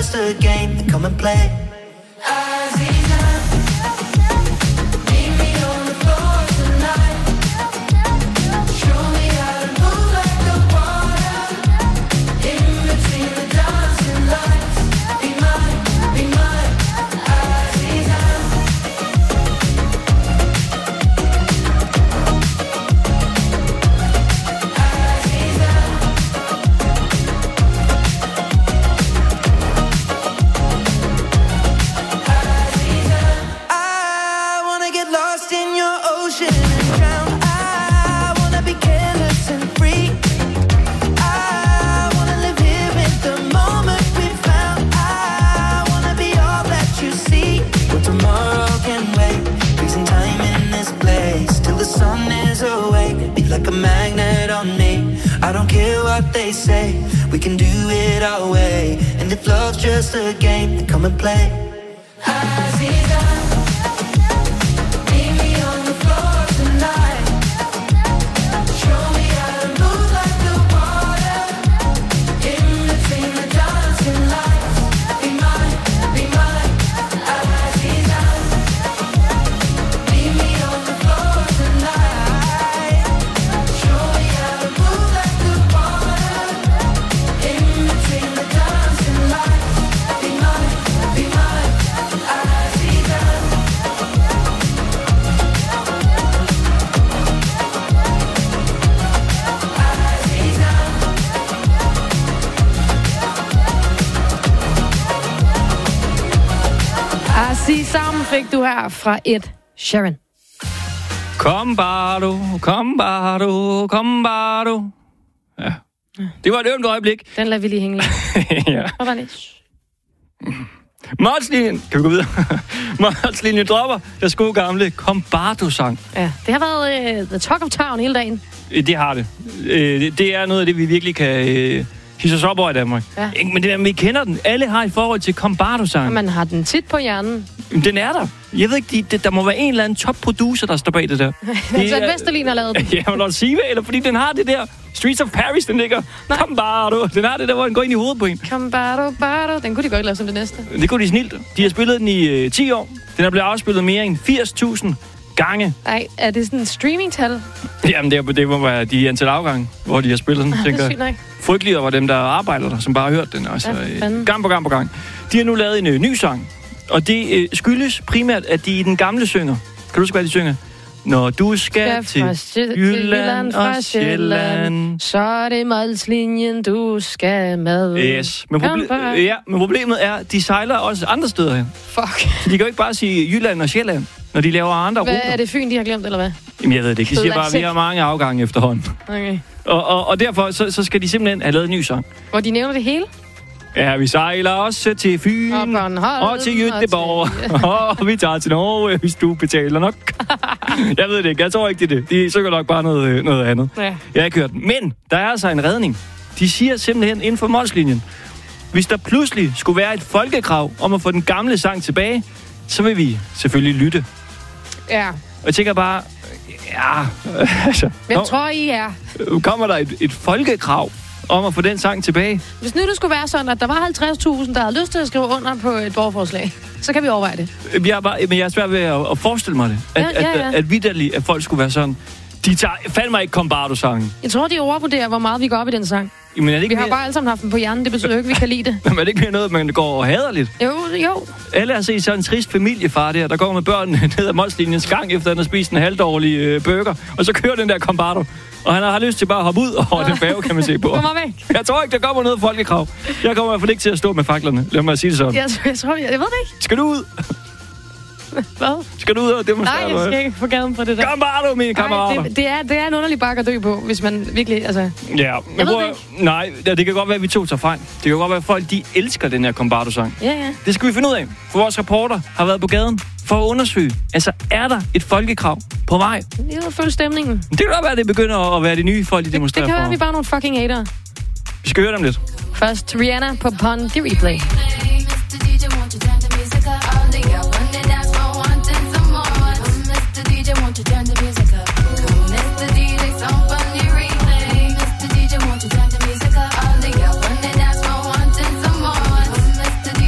S13: just a game. Come and play. They say we can do it our way, and if love's just a game, then come and play.
S11: Sammen fik du her fra Ed Sheeran.
S12: Kom bare du. Ja. Det var et ømt øjeblik.
S11: Den lader vi lige hænge lidt.
S12: Ja. Målslinjen. Kan vi gå videre? Målslinjen dropper deres gode gamle Kom bare du-sang.
S11: Ja, det har været the talk of town hele dagen.
S12: Det har det. Det er noget af det, vi virkelig kan hisse os op over i Danmark. Ja. Men det der, vi kender den. Alle har et forhold til Kom bare du-sang.
S11: Man har den tit på hjernen.
S12: Den er der. Jeg ved ikke, der må være en eller anden top-producer, der står bag det der.
S11: Så Vesterlin har lavet den.
S12: Ja, men lad os sige, eller fordi den har det der Streets of Paris, den ligger. Nej. Kom bare du. Den har det der, hvor den går ind i hovedet på en.
S11: Kom bare du. Den kunne de godt lave som det næste.
S12: Det kunne de snilt. De har spillet den i 10 år. Den er blevet afspillet mere end 80.000 gange.
S11: Nej, er det sådan en streaming-tal?
S12: Jamen, det må være de antal afgange, hvor de har spillet den.
S11: Det er sygt nok.
S12: Frygteligere var dem, der arbejder der, som bare har hørt den. Altså, gang på gang. De har nu lavet en ny sang. Og det skyldes primært, at de i den gamle synger. Kan du huske, hvad de synger? Når du skal til Jylland og Sjælland,
S11: så er det Målslinjen, du skal med.
S12: Yes. Men problemet er, at de sejler også andre steder hen.
S11: Fuck.
S12: Så de kan jo ikke bare sige Jylland og Sjælland, når de laver andre ruter.
S11: Er det Fyn, de har glemt, eller hvad?
S12: Jamen, jeg ved det ikke. De siger bare, at vi har mange afgange efterhånden.
S11: Okay.
S12: Og derfor så skal de simpelthen have lavet en ny sang.
S11: Hvor de nævner det hele?
S12: Ja, vi sejler også til Fyn og til Göteborg. Og vi tager til Norge, hvis du betaler nok. Jeg ved det ikke. Jeg tror ikke, det er det. De synger nok bare noget andet. Ja. Jeg har ikke hørt den. Men der er altså en redning. De siger simpelthen inden for Målslinjen, hvis der pludselig skulle være et folkekrav om at få den gamle sang tilbage, så vil vi selvfølgelig lytte.
S11: Ja.
S12: Og jeg tænker bare, altså...
S11: Hvem tror I er?
S12: Kommer der et folkekrav om at få den sang tilbage?
S11: Hvis nu det skulle være sådan, at der var 50.000, der havde lyst til at skrive under på et borgerforslag, så kan vi overveje det.
S12: Men jeg er svært ved at forestille mig det. At vitterligt, at folk skulle være sådan. De tager fandme ikke Kom bare du-sangen.
S11: Jeg tror, de overvurderer, hvor meget vi går op i den sang.
S12: Jamen, er det ikke
S11: vi har bare alle sammen haft den på hjernen. Det betyder ikke, at vi kan lide det.
S12: Men er det ikke mere noget, man går og hader lidt?
S11: Jo.
S12: Alle har set sådan en trist familiefar der går med børnene ned ad Målslinjens gang, efter han har spist en halvdårlig burger. Og så kører den der Kom bare du. Og han har lyst til bare at hoppe ud over den færge, kan man se på.
S11: Kommer væk.
S12: Jeg tror ikke, der kommer noget folkekrav. Jeg kommer i hvert fald ikke til at stå med faklerne. Lad mig sige det sådan.
S11: Jeg ved det ikke.
S12: Skal du ud?
S11: Hvad?
S12: Skal du ud og demonstrere?
S11: Nej, jeg skal ikke få gaden på det der.
S12: Kom bare du, mine kammerater.
S11: Det er en underlig bakke at dø på, hvis man virkelig, altså...
S12: Ja, men nej, det kan godt være, at vi to tager fejl. Det kan godt være, at folk, de elsker den her Kom bare du-sang.
S11: Ja.
S12: Det skal vi finde ud af, for vores reporter har været på gaden for at undersøge, altså er der et folkekrav på vej?
S11: Det er jo følge stemningen.
S12: Det kan godt være, at det begynder at være de nye folk, de demonstrerer for.
S11: Det kan være, vi bare nogle fucking hater.
S12: Vi skal høre dem lidt.
S11: Først Rihanna på Pon The Replay.
S1: Mr. DJ,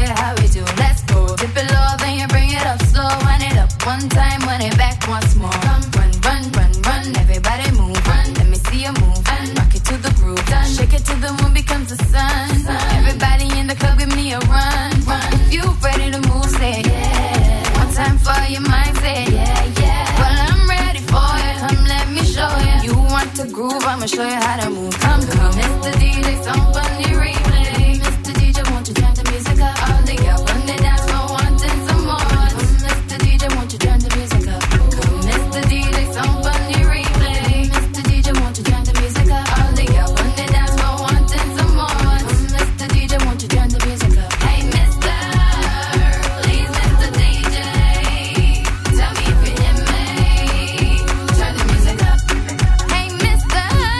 S1: you how we do. Let's go. Dip it low, then you bring it up slow. Wind it up one time, wind it back once more. Run, run, run, run, run. Everybody move. Run. Let me see you move. Rock it to the groove. Shake it till the moon becomes the sun. Everybody in the club, give me a run. If you ready to move, say yeah. One time for your mind, say yeah, yeah. Well, I'm ready for you. Come, let me show you. You want to groove, I'ma show you how to move. Come, come, Mr. DJ, some funny replay. Mr. DJ, won't you turn the music up? All the girls on the dance floor wanting some more. Mr. DJ, won't you turn the music up? Come, Mr. DJ, some funny replay. Mr. DJ, won't you turn the music up? All the girls on the dance floor wanting some more. Mr. DJ, won't you turn the music up? Hey, Mr. Please, Mr. DJ, tell me if you hear me. Turn the music up. Hey, Mr.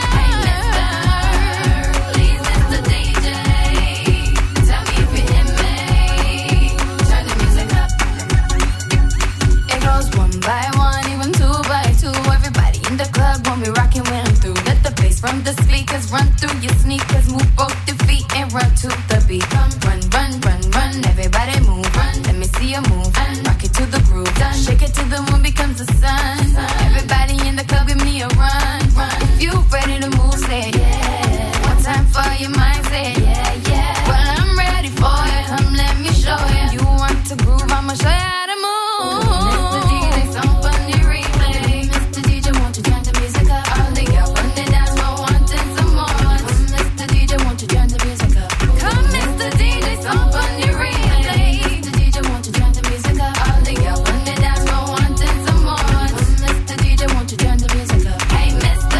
S1: Please, Mr. DJ, tell me if you hear me. Turn the music up. It goes one by one, even two by two. Everybody in the club when we rockin' when I'm through. Let the bass from the speakers run through your sneakers. Move both your feet and run to the beat. Run, run, run, run. Everybody move. Run. Let me see you move. Rock it to the groove. Shake it till the moon becomes the sun. Everybody in the club, give me a run. If you ready to move, say yeah. One time for your mind, say yeah, yeah. Well, I'm ready for you. Come, let me show you. You want to groove, I'ma show you how to move. Mr. DJ, some funny replay. Mr. DJ, won't you turn the music up? All the girls on the dance floor wanting some more. Mr. DJ, won't you turn the music up? Come, Mr. DJ, some funny replay. Mr. DJ, won't you turn the music up? All the girls on the dance floor wanting some more. Mr. DJ, won't you turn the music up? Hey, Mr.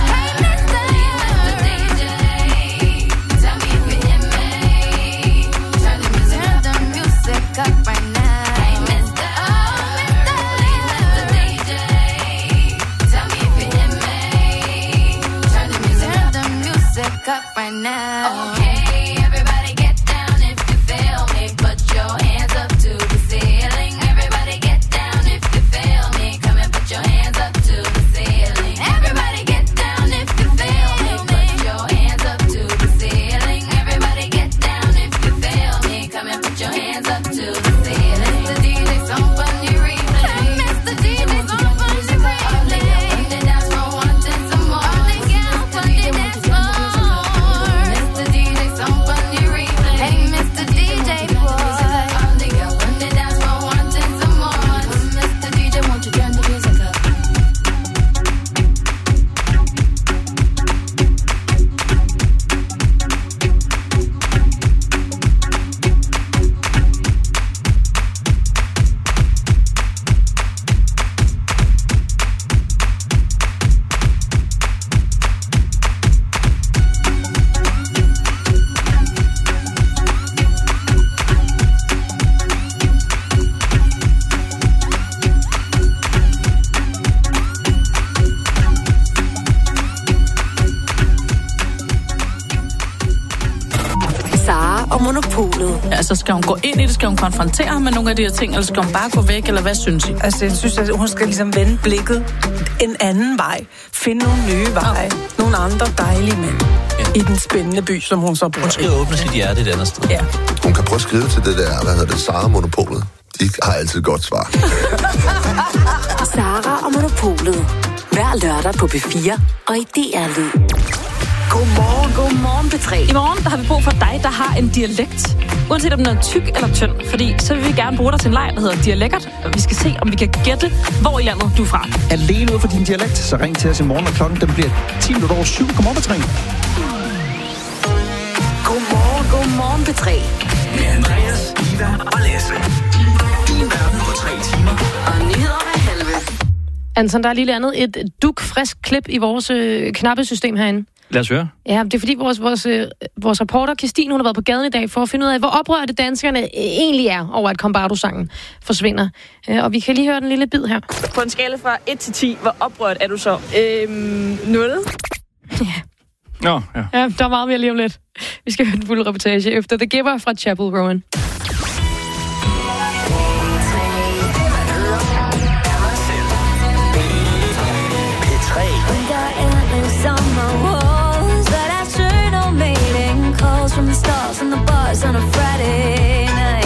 S1: DJ, tell me if you hear me. Turn the music up right now. Hey, Mr. Please, Mr. DJ, tell me if you hear me. Turn the music up right now. Okay, everybody get down if you feel me. Put your hands up to the ceiling. Everybody get down if you feel me. Come and put your hands up to the ceiling. Everybody get down if you feel me. Put your hands up to the ceiling. Everybody get down if you feel me. Come and put your hands up to the ceiling. Mr. DJ, some funny replay. Mr. DJ, some funny replay. On the dance floor wanting some more. All the girls on the dance floor. Mr. DJ, some funny replay. Hey, Mr. DJ, boy. All the girls on the dance floor wanting some more. Mr. DJ, won't you turn the music up?
S21: Sara og Monopolet.
S22: Altså, skal hun gå ind i det? Skal hun konfrontere ham med nogle af de her ting? Eller skal hun bare gå væk? Eller hvad synes I?
S15: Altså, jeg synes, at hun skal ligesom vende blikket en anden vej. Finde nogle nye veje. Nogle andre dejlige mænd. I den spændende by, som hun så bor i.
S23: Hun skal åbne sit hjerte et andet sted.
S15: Ja.
S24: Hun kan prøve at skrive til det der, hvad hedder det, Sara Monopolet. De har altid et godt svar.
S21: Sara og Monopolet. Hver lørdag på B4 og i DR Lyd. Godmorgen, P3.
S25: I morgen der har vi brug for dig, der har en dialekt. Uanset om den er tyk eller tynd. Fordi så vil vi gerne bruge dig til en leg, der hedder Dialekkert. Og vi skal se, om vi kan gætte, hvor i landet du er fra.
S26: Alene ud for din dialekt, så ring til os i morgen, og klokken den bliver 10 minutter over 7. Godmorgen, P3.
S21: Godmorgen, P3.
S18: Med Andreas, Iva og Lasse. Din verden på 3 timer.
S21: Og nyheder hver halve.
S11: Anton, der er lige landet et dugfrisk klip i vores knappesystem herinde.
S12: Lad os høre.
S11: Ja, det er fordi vores reporter, Christine, hun har været på gaden i dag for at finde ud af, hvor oprørte danskerne egentlig er over, at Combardo-sangen forsvinder. Og vi kan lige høre den lille bid her.
S25: På en skala fra 1 til 10, hvor oprørt er du så? 0.
S11: Ja.
S12: Nå, ja.
S11: Ja, der er meget mere lige om lidt. Vi skal høre den fulde reportage efter The Giver fra Chapel Rowan.
S1: From the stars on the bars on a Friday night.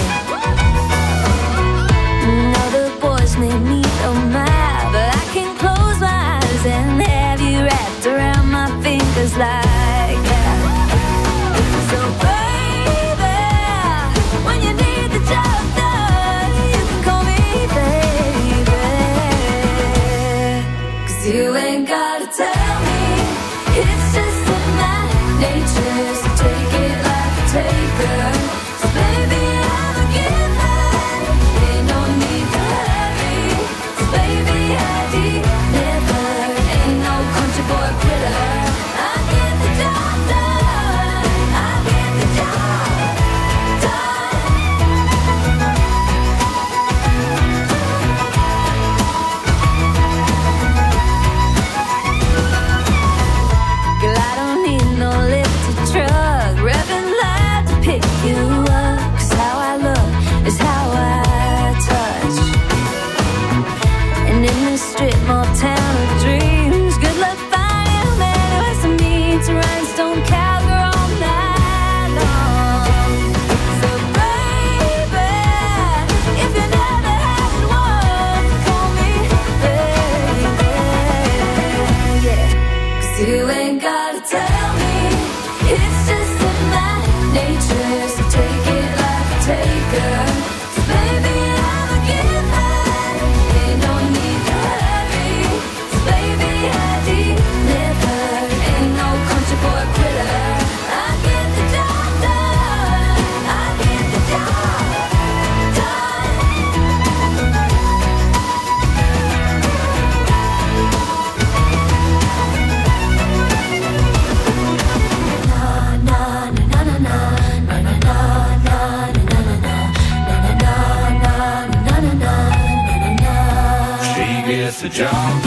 S17: bedste job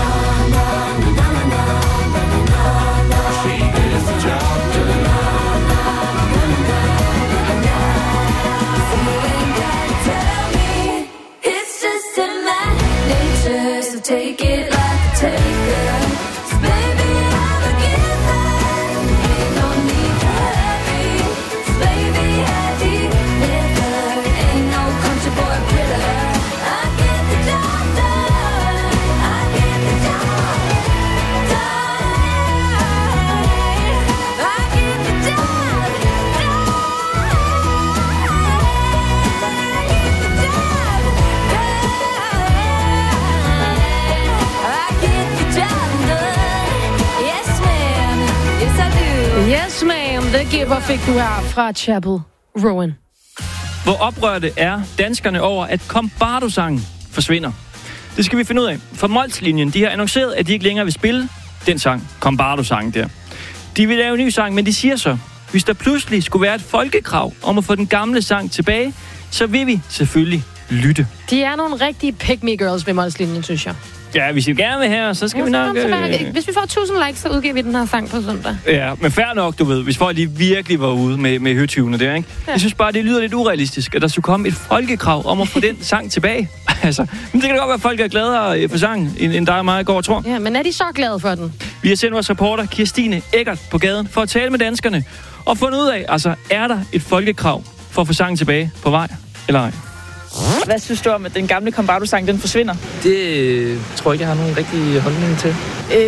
S17: Måske bedste job
S1: It's just in my nature, so take it like a taker. So baby, I'm a giver. Ain't no need to hurry. So baby, I deliver. Ain't no country boy quitter. I get the job done. I get the job done. I get the job done.
S11: Yes, ma'am. The Giver fik du her fra Chapel Rowan.
S12: Hvor oprørte er danskerne over, at Kombardo-sangen forsvinder? Det skal vi finde ud af. For Molslinjen, de har annonceret, at de ikke længere vil spille den sang, Kombardo-sangen der. De vil lave en ny sang, men de siger så, hvis der pludselig skulle være et folkekrav om at få den gamle sang tilbage, så vil vi selvfølgelig lytte.
S11: De er nogle rigtige pick-me-girls ved Molslinjen, synes jeg.
S12: Ja, hvis I gerne vil her, så skal vi nok...
S11: Hvis vi får 1000 likes, så udgiver vi den her sang på søndag.
S12: Ja, men fair nok, du ved. Hvis folk lige virkelig var ude med høtyvene der, ikke? Ja. Jeg synes bare, det lyder lidt urealistisk, at der skulle komme et folkekrav om at få den sang tilbage. Altså, men det kan da godt være, at folk er gladere for sangen, end dig og mig i går, tror.
S11: Ja, men er de så glade for den?
S12: Vi har sendt vores reporter Kirstine Eggert på gaden for at tale med danskerne og fundet ud af, altså, er der et folkekrav for at få sangen tilbage på vej, eller ej?
S25: Hvad synes du om, at den gamle Kombardo-sang, den forsvinder?
S2: Det tror jeg ikke, jeg har nogen rigtig holdning til.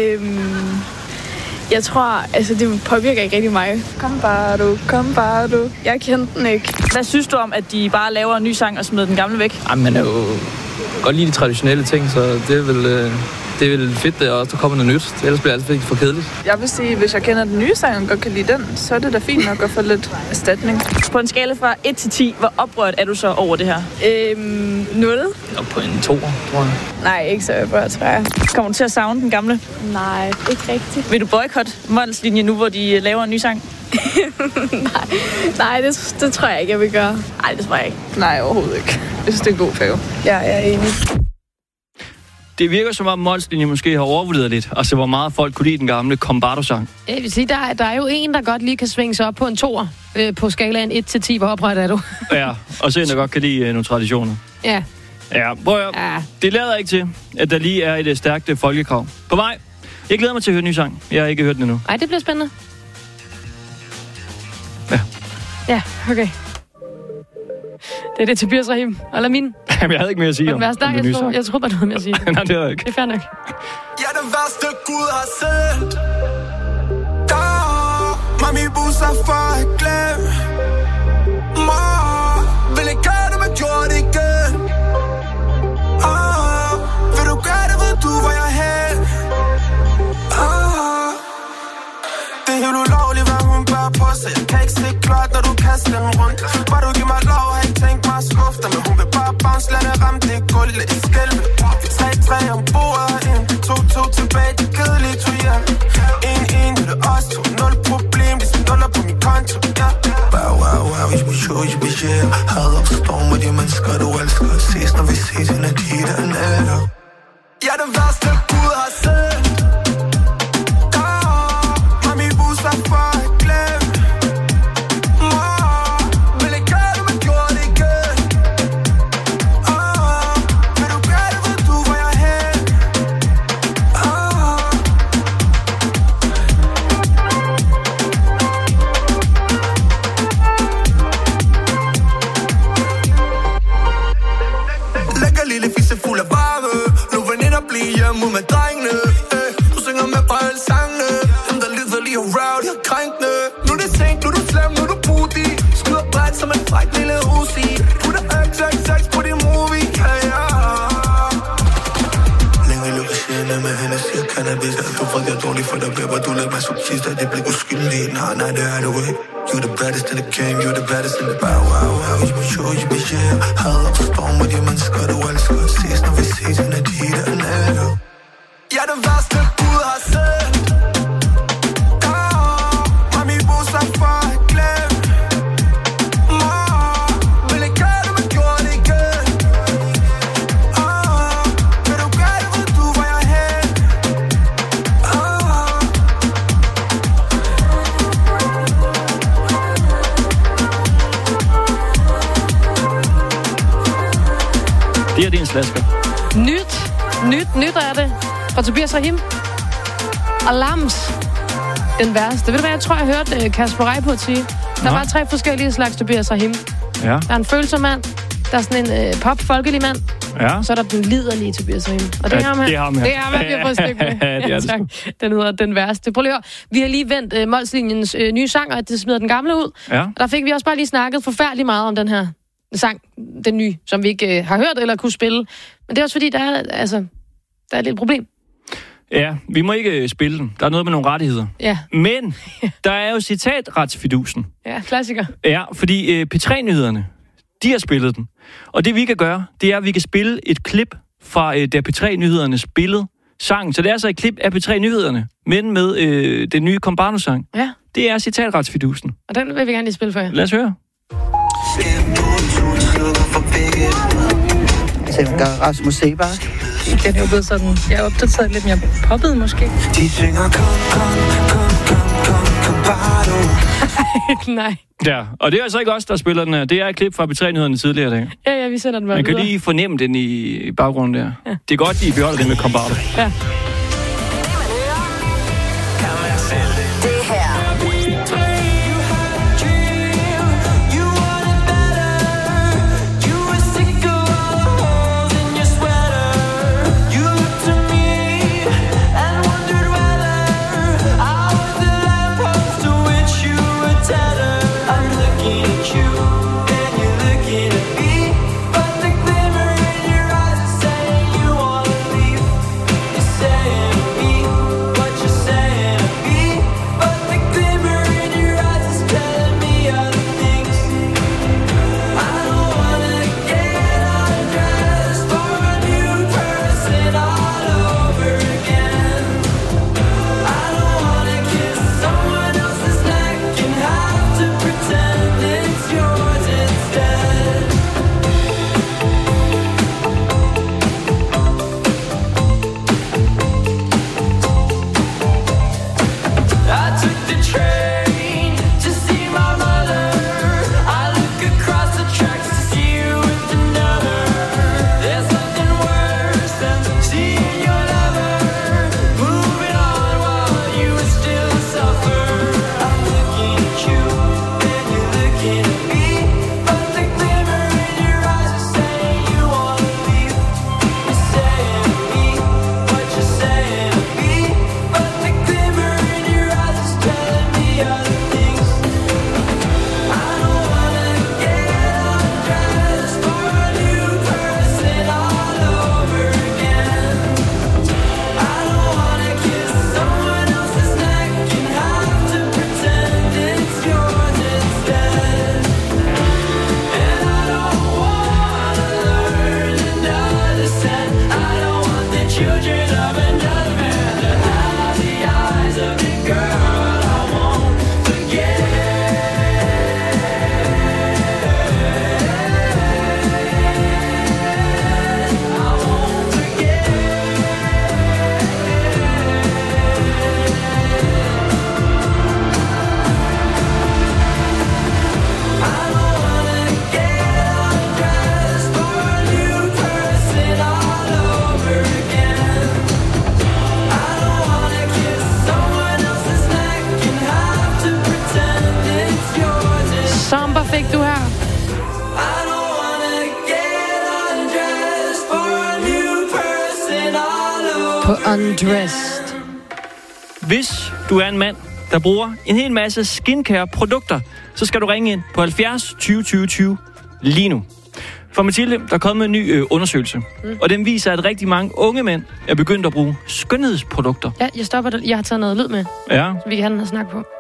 S3: Jeg tror, altså det påvirker ikke rigtig mig. Kombardo. Jeg kendte den ikke.
S25: Hvad synes du om, at de bare laver en ny sang og smider den gamle væk?
S2: Ej, man er jo godt lide de traditionelle ting, så det er vel fedt, at der kommer noget nyt. Ellers bliver det altid for kedeligt.
S3: Jeg vil sige, hvis jeg kender den nye sang og godt kan lide den, så er det da fint nok at få lidt erstatning.
S25: På en skala fra 1 til 10, hvor oprørt er du så over det her?
S3: 0.
S2: Og på en 2, tror jeg.
S3: Nej, ikke så oprørt, tror jeg.
S25: Kommer du til at savne den gamle?
S3: Nej, ikke rigtigt.
S25: Vil du boykotte Molslinjen nu, hvor de laver en ny sang?
S3: Nej, det tror jeg ikke, jeg vil gøre.
S25: Nej, det tror jeg ikke.
S3: Nej, overhovedet ikke. Jeg synes, det er en god fave. Ja, jeg er enig.
S12: Det virker som om Molslinjen måske har overvurderet lidt, altså hvor meget folk kunne lide den gamle Kombardo-sang.
S11: Jeg vil sige, der er jo en, der godt lige kan svinge sig op på en 2'er på skalaen 1 til 10. Hvor oprørt er du?
S12: Ja, og så en, der godt kan lide nogle traditioner.
S11: Ja.
S12: Ja, prøv at det lader ikke til, at der lige er et stærkt folkekrav på vej. Jeg glæder mig til at høre en ny sang. Jeg har ikke hørt den endnu.
S11: Nej, det bliver spændende.
S12: Ja.
S11: Ja, okay. Det er det, Tobias Rahim. Eller min.
S12: Jamen, jeg havde ikke mere at sige om den nye sang.
S11: Jeg tror bare, du havde mere at sige.
S12: Nej, det er ikke.
S11: Det er fair nok.
S9: Jeg er den værste Gud har sendt. Mami busser for at glemme. Mor, vil ikke gøre det, men gjorde det igen. Vil du gøre det, ved du, hvor jeg er hen. Det er helt ulovligt, hvad hun bærer på, så jeg kan ikke se klart, når du kaster den rundt. Bare du giver mig lov, har ikke tænkt mig at skuffe dig, men hun vil bare bounce, lad det ramme det gulv, lad det skælve. 3-3 om bordet, 1-2-2 tilbage, det kedelige tog hjem. 1-1, det er os to, 0 problem, det er $0 på min konto, ja. Wow, ich bin show, ich bin her. Had op, storm med de mennesker, du elsker. Ses, når vi ses, energi, der er nætter. Jeg er den værste Gud har sendt. Mami busser for at glemme. Mor, vil ikke gøre det, men gjorde det igen. Vil du gøre det, ved du, hvor jeg er hen. Lækker lille fisse fuld af varme. Nu veninder bliver hjemme med drengene. Du synger med på alle sangene. Dem der lyder lige around, jeg er krænkende. Nu er det sent, nu er du slem, nu er du puti. Skyder bredt som en fræk lille Uzi. Putter XXX på din movie, ja. Længe lukker sjældne med hende, siger cannabis. At du får det dårligt for dig, bæber. Du lægger mig subtist, at det bliver uskyldig. Nej, det er du ikke. You're the baddest in the game, you're the baddest in the bow. Wow, ich bin show, ich bin her. Had op, storm med de mennesker, du elsker. Ses, når vi ses, energi, der er nætter. Jeg er den værste Gud har sendt. Mami busser for at glemme. Mor, vil ikke gøre det, men gjorde det igen. Vil du gøre det, ved
S12: Det her, det er en slasker.
S11: Nyt er det. Fra Tobias Rahim. Og Lams. Den værste. Ved du hvad, jeg tror, jeg hørte Kasper Reipold sige? Der var 3 forskellige slags Tobias Rahim.
S12: Ja.
S11: Der er en følsom mand. Der er sådan en pop-folkelig mand.
S12: Ja.
S11: Så er der den liderlige Tobias Rahim. Og det er ham her.
S12: Det er ham her.
S11: Det er ham her, vi har fået stykke med.
S12: Det er
S11: tak. Den hedder Den Værste. Prøv lige at høre. Vi har lige vendt Molslinjens nye sang, og det smider den gamle ud.
S12: Ja.
S11: Og der fik vi også bare lige snakket forfærdeligt meget om den her sang, den nye, som vi ikke har hørt eller kunne spille. Men det er også fordi, der er et lille problem.
S12: Ja, vi må ikke spille den. Der er noget med nogle rettigheder.
S11: Ja.
S12: Men der er jo citatretsfidusen.
S11: Ja, klassiker.
S12: Ja, fordi P3-nyhederne, de har spillet den. Og det vi kan gøre, det er, at vi kan spille et klip fra da P3-nyhederne spillede sangen. Så det er altså et klip af P3-nyhederne, men med den nye Combardo-sang.
S11: Ja.
S12: Det er citatretsfidusen.
S11: Og den vil vi gerne lige spille for jer.
S12: Lad os høre.
S4: Tænker Rasmus Sebak.
S22: Den er jo blevet sådan, jeg er opdateret lidt mere poppet måske.
S4: De synger kom,
S11: Nej.
S12: Ja, og det er altså ikke os, der spiller den her. Det er et klip fra P3-nyhederne tidligere i dag.
S11: Ja, vi sender den bare
S12: Man kan
S11: videre.
S12: lige fornemme den i baggrunden der. Ja. Det er godt, de beholder det med Combardo.
S11: Ja.
S18: Det her.
S11: Undressed.
S12: Hvis du er en mand, der bruger en hel masse skincare-produkter, så skal du ringe ind på 70 20 20 20 lige nu. For Mathilde, der er kommet en ny undersøgelse, og den viser, at rigtig mange unge mænd er begyndt at bruge skønhedsprodukter.
S11: Ja, jeg stopper det. Jeg har taget noget lyd med,
S12: ja,
S11: så vi kan have den at snakke på.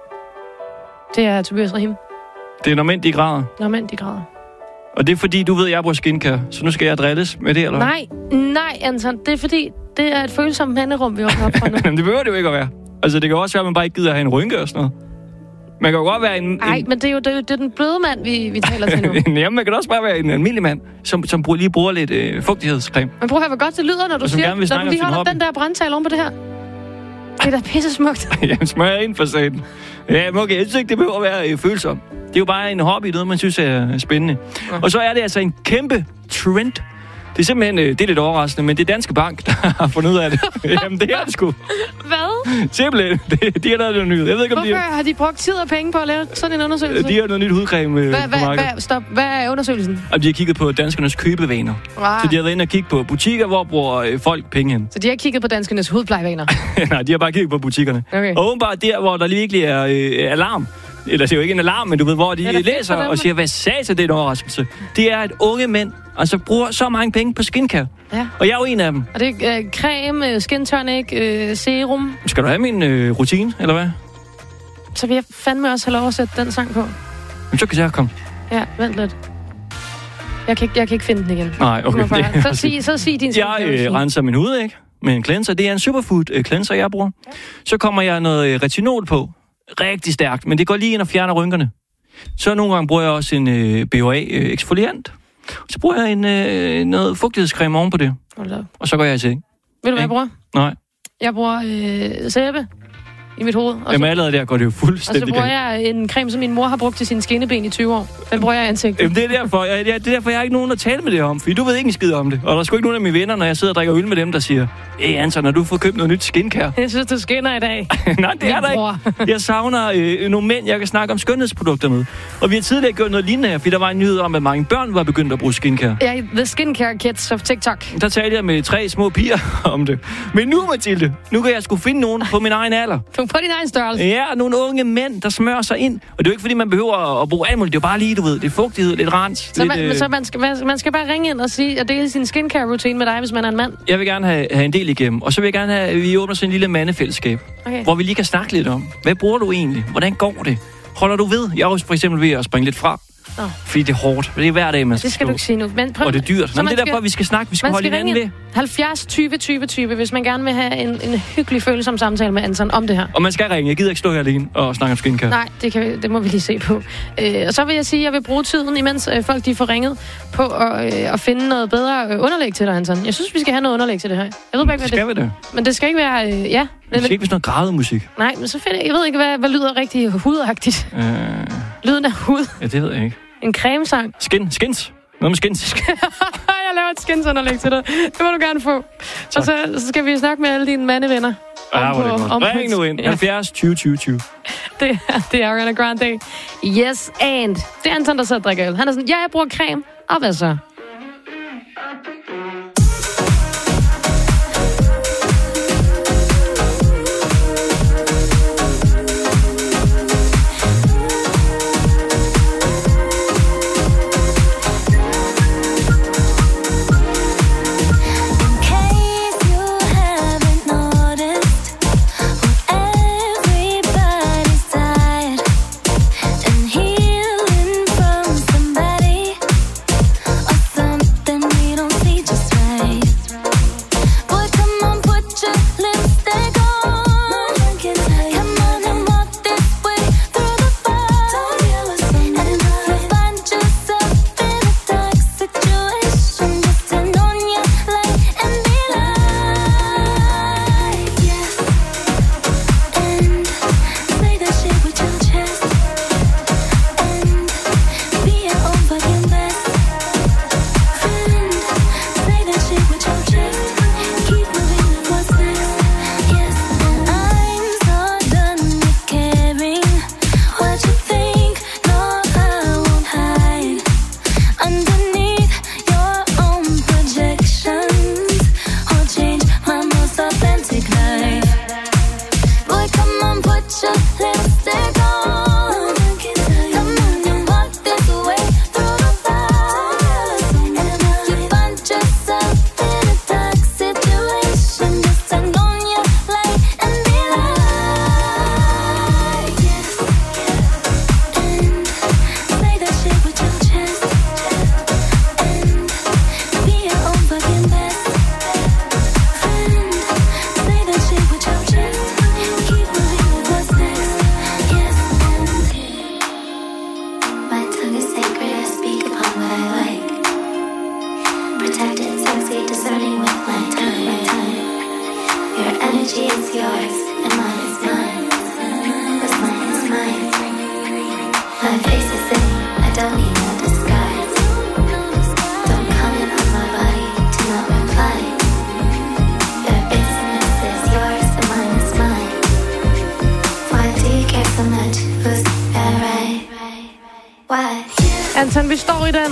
S11: Det er Tobias Rahim.
S12: Det er når mænd, de græder.
S11: Når mænd, de græder.
S12: Og det er fordi, du ved, at jeg bruger skincare, så nu skal jeg drilles med det, eller
S11: Nej, Anton. Det er fordi, det er et følsomt manderum, vi åbner op for nu.
S12: Men det behøver det jo ikke at være. Altså, det kan også være, at man bare ikke gider at have en rynke og sådan noget. Man kan jo godt være en...
S11: Nej, men det er den bløde mand, vi taler til nu.
S12: Jamen, man kan også bare være en almindelig mand, som lige bruger lidt fugtighedscreme.
S11: Men prøv at høre, hvor godt det lyder, når du siger, når du lige holder den der brandtal oven på det her. Det er da pisse smukt.
S12: Jamen, smøger ind for sagen. Ja, men okay, jeg synes ikke, det behøver at være følsom. Det er jo bare en hobby, noget man synes er spændende. Ja. Og så er det altså en kæmpe trend. Det er simpelthen, det er lidt overraskende, men det er Danske Bank, der har fundet ud af det. Jamen, det er det sgu.
S11: Hvad?
S12: Simpelthen. De har lavet noget nyt. Jeg ved ikke, om
S11: hvorfor har de brugt tid og penge på at lave sådan en undersøgelse?
S12: De har noget nyt hudcreme på markedet.
S11: Stop. Hvad er undersøgelsen?
S12: Og de har kigget på danskernes købevaner.
S11: Wow.
S12: Så de har været inde og kigge på butikker, hvor bruger folk penge hen.
S11: Så de har ikke kigget på danskernes hudplejevaner?
S12: Nej, de har bare kigget på butikkerne. Okay. Og åbenbart der, hvor der virkelig er alarm. Eller det er jo ikke en alarm, men du ved, hvor de læser og siger, hvad sagde det er en overraskelse. Det er, at unge mænd altså bruger så mange penge på skincare. Ja. Og jeg er jo en af dem.
S11: Og det er creme, skin tonic, serum.
S12: Skal du have min rutine, eller hvad?
S11: Så vil jeg fandme også have lov at sætte den sang på.
S12: Men så kan jeg komme.
S11: Ja, vent lidt. Jeg kan ikke finde den igen.
S12: Nej, okay.
S11: Så sig din
S12: Jeg renser min hud, ikke? Med en cleanser. Det er en superfood cleanser, jeg bruger. Ja. Så kommer jeg noget retinol på. Rigtig stærkt, men det går lige ind og fjerner rynkerne. Så nogle gange bruger jeg også en BHA eksfoliant. Så bruger jeg noget fugtighedscreme oven på det. Og så går jeg i seng.
S11: Ved du, hvad jeg bruger?
S12: Nej.
S11: Jeg bruger sæbe i mit hoved.
S12: Jamen allerede der går det jo fuldstændig.
S11: Og så bruger jeg en creme, som min mor har brugt til sine skinneben i 20 år. Den bruger jeg i ansigtet.
S12: Jamen, det er derfor, jeg har ikke nogen at tale med det om. Fordi du ved ikke en skid om det. Og der er sgu ikke nogen af mine venner, når jeg sidder og drikker øl med dem, der siger, Anton, når du får købt noget nyt skincare.
S11: Jeg synes, du skinner i dag.
S12: Nej, det er der ikke. Jeg savner nogle mænd, jeg kan snakke om skønhedsprodukter med. Og vi har tidligere gjort noget lignende her, fordi der var en nyhed om, at mange børn var begyndt at bruge skincare.
S11: Ja, the skincare kids of TikTok.
S12: Der talte jeg med 3 små piger om det. Men nu, Mathilde, nu kan jeg sgu finde nogen på min egen alder.
S11: På din egen størrelse.
S12: Ja, nogle unge mænd, der smører sig ind. Og det er jo ikke, fordi man behøver at bruge alt muligt. Det er jo bare lige, du ved, det er fugtighed, lidt rens.
S11: Så man skal bare ringe ind og sige, at det er sin skincare-routine med dig, hvis man er en mand.
S12: Jeg vil gerne have en del igennem. Og så vil jeg gerne have, at vi åbner sådan en lille mandefællesskab. Okay. Hvor vi lige kan snakke lidt om, hvad bruger du egentlig? Hvordan går det? Holder du ved? Jeg er også for eksempel ved at springe lidt fra. Fordi det er hårdt. Det er hver dag, man skal.
S11: Det skal du ikke sige nu. Men
S12: og det er dyrt. Men det er derfor, vi skal snakke. Vi skal holde hinanden ved.
S11: 70 20 20 20, hvis man gerne vil have en hyggelig følsom samtale med Anton om det her.
S12: Og man skal ringe. Jeg gider ikke stå her alene og snakke om skincare.
S11: Nej, det må vi lige se på. Og så vil jeg sige, at jeg vil bruge tiden, imens folk de får ringet, på at finde noget bedre underlæg til dig, Anton. Jeg synes, vi skal have noget underlæg til det her. Jeg ved ikke, hvad det. Men det skal ikke være... ja.
S12: Det skal ikke være sådan noget grædet musik.
S11: Nej, men så fedt. Jeg ved ikke, hvad lyder rigtig hudagtigt. Lyden af hud.
S12: Ja, det ved jeg ikke.
S11: En cremesang.
S12: Skins. Noget med skins.
S11: Jeg laver et skinsunderlæg til dig. Det må du gerne få. Og så skal vi snakke med alle dine mandevenner.
S12: Ring nu ind. 70 20 20 20.
S11: Det er Ariana Grande. Yes, and. Det er Anton, der sidder og drikker øl. Han er sådan, jeg bruger creme. Og hvad så?
S1: I don't need no disguise. Don't comment on my body.
S11: Anton, vi står i den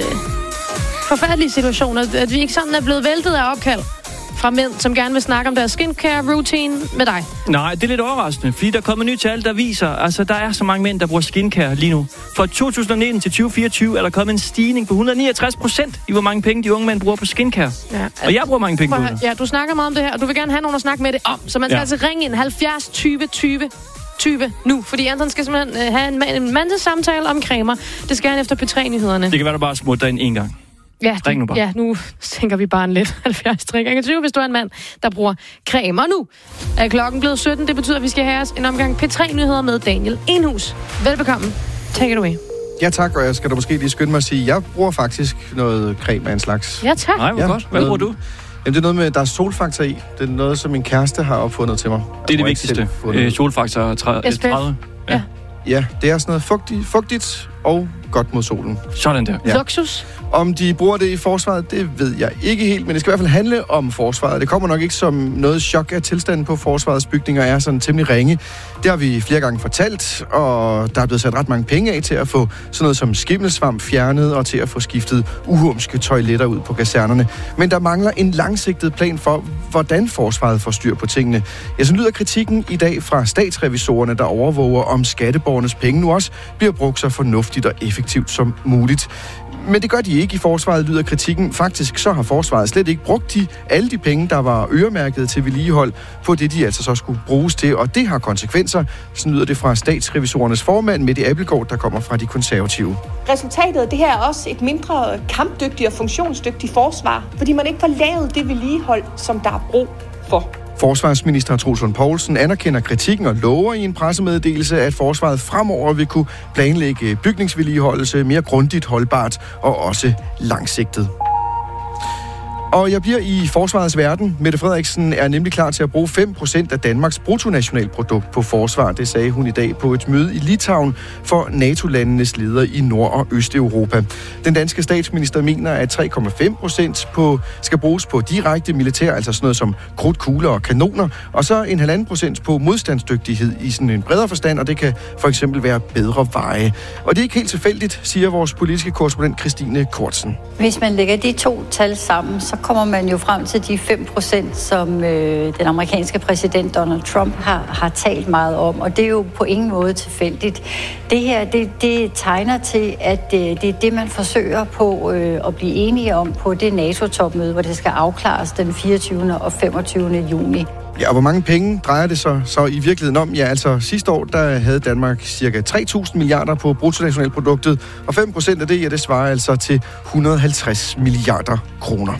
S11: forfærdelige situation, at vi ikke sådan er blevet væltet af opkald fra mænd, som gerne vil snakke om deres skincare routine med dig. Nej, det er lidt overraskende, fordi der er kommet nye tal, der viser, altså der er så mange mænd, der bruger skincare lige nu. Fra 2019 til 2024 er der kommet en stigning på 169% i, hvor mange penge de unge mænd bruger på skincare. Ja. Og jeg bruger mange penge på det. Ja, du snakker meget om det her, og du vil gerne have nogen at snakke med det om. Så man skal altså ringe ind 70 20 20 20 nu, fordi Anton skal simpelthen have en mandesamtale om cremer. Det skal han efter P3-nyhederne. Det kan være, du bare smutter ind en gang. Ja, ring nu bare. Ja, nu tænker vi bare en lidt 70 gange 20, hvis du er en mand, der bruger creme. Og nu er klokken blevet 17. Det betyder, at vi skal have os en omgang P3-nyheder med Daniel Enhus. Velbekomme. Take it away.
S5: Ja tak, og jeg skal da måske lige skynde mig at sige, at jeg bruger faktisk noget creme af en slags.
S11: Ja tak. Nej, hvor godt. Hvad bruger du?
S5: Jamen, det er noget med, der er solfaktor i. Det er noget, som min kæreste har opfundet til mig.
S12: Det er det vigtigste. Solfaktor 30.
S5: Ja, det er sådan noget fugtigt og godt mod solen.
S12: Sådan der.
S11: Ja. Luksus.
S5: Om de bruger det i forsvaret, det ved jeg ikke helt, men det skal i hvert fald handle om forsvaret. Det kommer nok ikke som noget chok, at tilstanden på forsvarets bygninger er sådan temmelig ringe. Det har vi flere gange fortalt, og der er blevet sat ret mange penge af til at få sådan noget som skimmelsvamp fjernet og til at få skiftet uhumske toiletter ud på kasernerne. Men der mangler en langsigtet plan for, hvordan forsvaret får styr på tingene. Ja, så lyder kritikken i dag fra statsrevisorerne, der overvåger, om skatteborgernes penge nu også bliver brugt så fornuftigt og effektivt som muligt. Men det gør de ikke i forsvaret, lyder kritikken. Faktisk så har forsvaret slet ikke brugt alle de penge, der var øremærket til vedligehold, på det, de altså så skulle bruges til. Og det har konsekvenser, sådan lyder det fra statsrevisorernes formand, Mette Abildgaard, der kommer fra de konservative.
S6: Resultatet det her er også et mindre kampdygtigt og funktionsdygtigt forsvar, fordi man ikke får lavet det vedligehold, som der er brug for.
S5: Forsvarsminister Troels Lund Poulsen anerkender kritikken og lover i en pressemeddelelse, at forsvaret fremover vil kunne planlægge bygningsvedligeholdelse mere grundigt, holdbart og også langsigtet. Og jeg bliver i forsvarets verden. Mette Frederiksen er nemlig klar til at bruge 5% af Danmarks bruttonationalprodukt på forsvar. Det sagde hun i dag på et møde i Litauen for NATO-landenes ledere i Nord- og Østeuropa. Den danske statsminister mener, at 3,5% skal bruges på direkte militær, altså sådan noget som krudt, kugler og kanoner, og så 1,5% på modstandsdygtighed i sådan en bredere forstand, og det kan for eksempel være bedre veje. Og det er ikke helt tilfældigt, siger vores politiske korrespondent Christine Kortsen.
S7: Hvis man lægger de to tal sammen, så kommer man jo frem til de 5%, som den amerikanske præsident Donald Trump har talt meget om, og det er jo på ingen måde tilfældigt. Det her, det tegner til, at det er det, man forsøger på at blive enige om på det NATO-topmøde, hvor det skal afklares den 24. og 25. juni.
S5: Ja, og hvor mange penge drejer det så i virkeligheden om? Ja, altså sidste år, der havde Danmark cirka 3.000 milliarder på bruttonationalproduktet, og 5% af det, ja, det svarer altså til 150 milliarder kroner.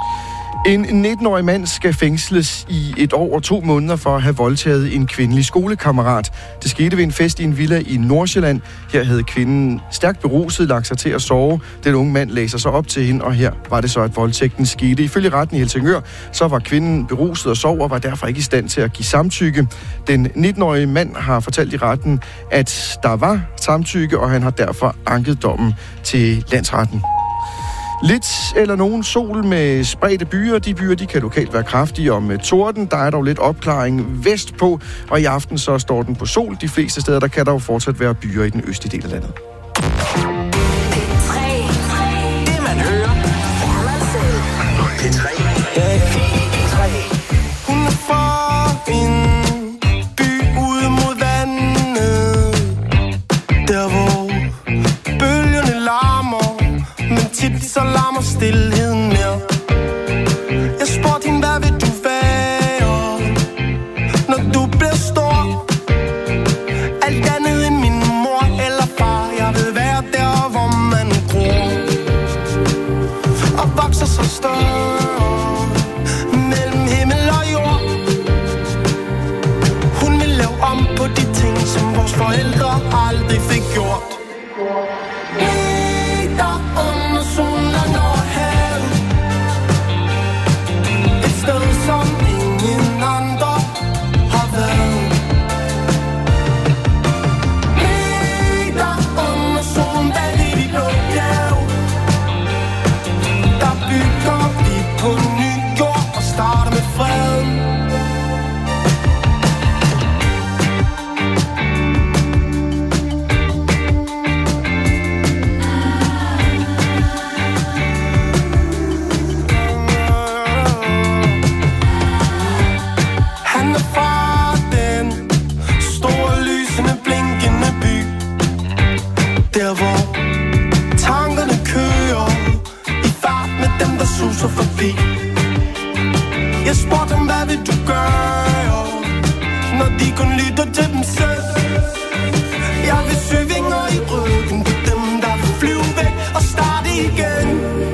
S5: En 19-årig mand skal fængsles i 1 år og 2 måneder for at have voldtaget en kvindelig skolekammerat. Det skete ved en fest i en villa i Nordsjælland. Her havde kvinden stærkt beruset lagt sig til at sove. Den unge mand lagde sig så op til hende, og her var det så, at voldtægten skete. Ifølge retten i Helsingør, så var kvinden beruset og sov og var derfor ikke i stand til at give samtykke. Den 19-årige mand har fortalt i retten, at der var samtykke, og han har derfor anket dommen til landsretten. Lidt eller nogen sol med spredte byer. De byer, de kan lokalt være kraftige og med torden. Der er dog lidt opklaring vestpå, og i aften så står den på sol. De fleste steder, der kan der jo fortsat være byer i den østlige del af landet.
S18: Det man hører, er man selv. P3.
S9: Hun er fra en by ude mod vandet, der hvor bølgerne larmer, men tit så larmer stillheden mere. Jeg spurgte hende, hvad vil du være, når du bliver stor? Alt andet end min mor eller far. Jeg vil være der, hvor man gror og vokser så større mellem himmel og jord. Hun vil lave om på de ting, som vores forældre aldrig fik gjort. dem der suser forbi. Jeg spurgte dem, hvad vil du gøre, når de kun lytter til dem selv. Jeg vil søge vinger i ryggen på dem, der vil flyve væk og starte igen.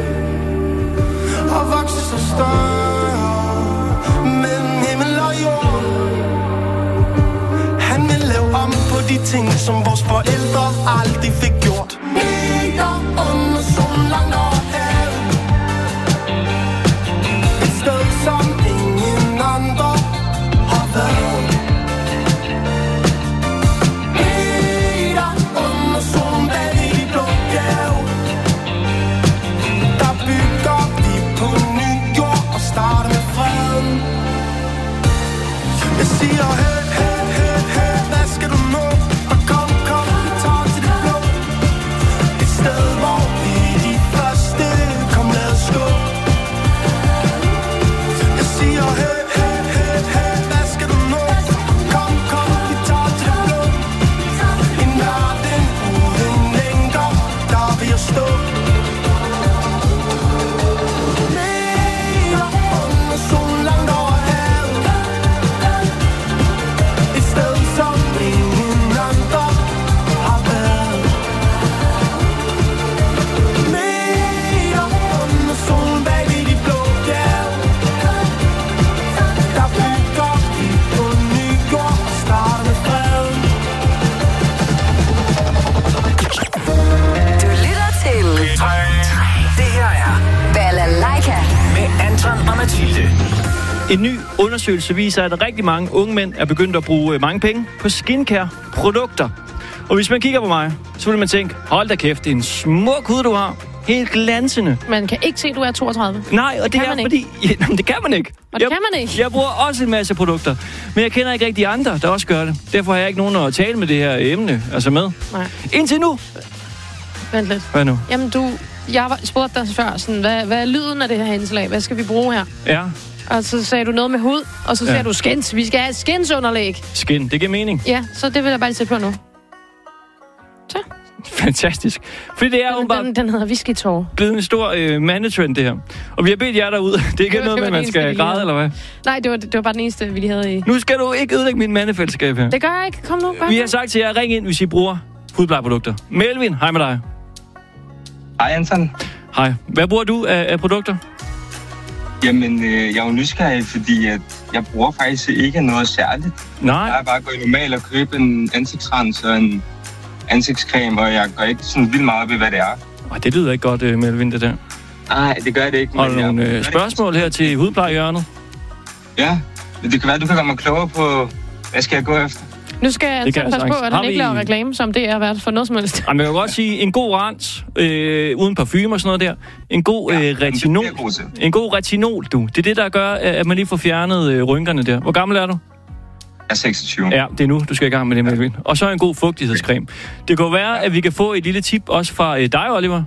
S9: Og vokse så større mellem himmel og jord. Han vil lave om på de ting, som vores forældre aldrig fik gjort. Meter under solen langt over havet. Et sted, som ingen andre har været. Meter under solen bag de blå bjerge. Der bygger vi på ny jord og starter med freden. Jeg siger hey, hey, hey, hey, hvad skal du nå? Og kom, vi tager til det blå. Et sted, hvor vi de første kom, lad os gå. Jeg siger hey, hey, hey, hey, hvad skal du nå? Kom, vi tager til det blå. En verden uden længder, der vil jeg stå. Mere under solen langt over havet. Et sted, som ingen andre har været. Mere under solen bag ved de blå bjerge. Der bygger vi på ny jord og starter med freden.
S18: Du lytter til det her er Balalaika med Anton og Mathilde.
S12: En ny undersøgelse viser, at rigtig mange unge mænd er begyndt at bruge mange penge på skincare-produkter. Og hvis man kigger på mig, så vil man tænke, hold da kæft, det er en smuk hud, du har. Helt glansende.
S11: Man kan ikke se, at du er 32.
S12: Nej, og det er fordi... Ja, det kan man ikke.
S11: Og det kan man ikke.
S12: Jeg bruger også en masse produkter. Men jeg kender ikke rigtig andre, der også gør det. Derfor har jeg ikke nogen at tale med det her emne, altså med.
S11: Nej.
S12: Indtil nu.
S11: Vent lidt.
S12: Hvad nu?
S11: Jamen, jeg spurgte dig før, sådan, hvad er lyden af det her indslag? Hvad skal vi bruge her?
S12: Ja.
S11: Og så sagde du noget med hud, og så sagde du skins. Vi skal have et skinsunderlæg.
S12: Skin, det giver mening.
S11: Ja, så det vil jeg bare lige sætte på nu. Så.
S12: Fantastisk. Fordi det er åbenbart...
S11: Den hedder whisky-tår.
S12: Blevet en stor mandetrend, det her. Og vi har bedt jer derude. Det er ikke noget med, at man skal græde, eller hvad?
S11: Nej, det var bare den eneste, vi lige havde i.
S12: Nu skal du ikke ødelægge min mandefællesskab her.
S11: Det gør jeg ikke. Kom nu.
S12: Vi har sagt til jer, ring ind, hvis I bruger hudplejeprodukter. Melvin, hej med dig.
S8: Hej, Anton.
S12: Hej. Hvad bruger du af produkter?
S8: Jamen, jeg er jo nysgerrig, fordi at jeg bruger faktisk ikke noget særligt.
S12: Nej.
S8: Jeg er bare gået normalt og købe en ansigtsrens og en ansigtscreme, og jeg går ikke sådan vildt meget op i, hvad det er.
S12: Det lyder ikke godt, Melvin, det der.
S8: Nej, det gør det ikke.
S12: Har du nogle spørgsmål her til hudplejehjørnet?
S8: Men det kan være, du kan gøre mig klogere på, hvad skal jeg gå efter?
S11: Nu skal Anton passe på, at han ikke laver reklame, som det er værd for noget som helst.
S12: Jamen, jeg kan godt sige, en god rens, uden parfume og sådan noget der. En god retinol. En god retinol, du. Det er det, der gør, at man lige får fjernet rynkerne der. Hvor gammel er du?
S8: Jeg er 26.
S12: Ja, det er nu, du skal i gang med det, Melvin. Og så en god fugtighedscreme. Det kan være, at vi kan få et lille tip også fra dig, Oliver.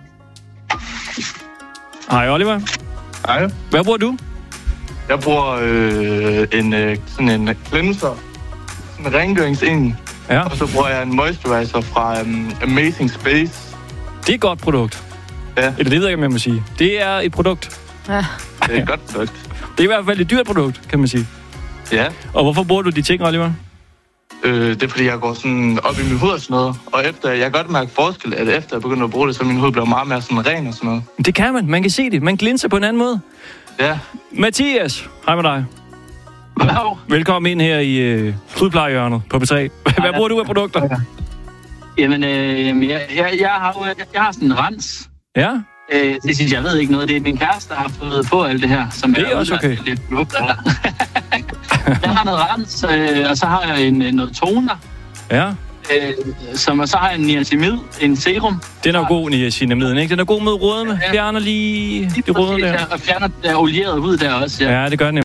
S12: Hej, Oliver.
S10: Hej.
S12: Hvad bruger du?
S10: Jeg bruger sådan en cleanser. En rengøringsen.
S12: Ja.
S10: Og så bruger jeg en moisturizer fra Amazing Space.
S12: Det er et godt produkt.
S10: Ja.
S12: Eller det ved jeg ikke, om jeg må sige. Det er et produkt.
S11: Ja.
S10: Det er et godt produkt.
S12: Det er i hvert fald et dyrt produkt, kan man sige.
S10: Ja.
S12: Og hvorfor bruger du de ting, Oliver?
S10: Det er fordi, jeg går sådan op i min hud og sådan noget. Og efter, jeg kan godt mærke forskel, at efter jeg begynder at bruge det, så min hud bliver meget mere sådan ren og sådan noget.
S12: Det kan man. Man kan se det. Man glinser på en anden måde.
S10: Ja.
S12: Mathias, hej med dig.
S10: Hello.
S12: Velkommen ind her i hudplejehjørnet på B3. Hvad bruger du af produkter?
S14: Jamen, jeg har sådan en rens.
S12: Ja?
S14: Det synes jeg ved ikke noget. Det er min kæreste, der har fået på alt det her. Som
S12: det er også okay.
S14: Lidt produkter her. Jeg har noget rens, og så har jeg noget toner.
S12: Ja.
S14: Og så har jeg en niacinamid, en serum.
S12: Den er jo god, niacinamiden, ikke? Den er god mod rødme. Fjerner lige det røde der.
S14: Og fjerner der olieret hud der også.
S12: Ja, det gør den.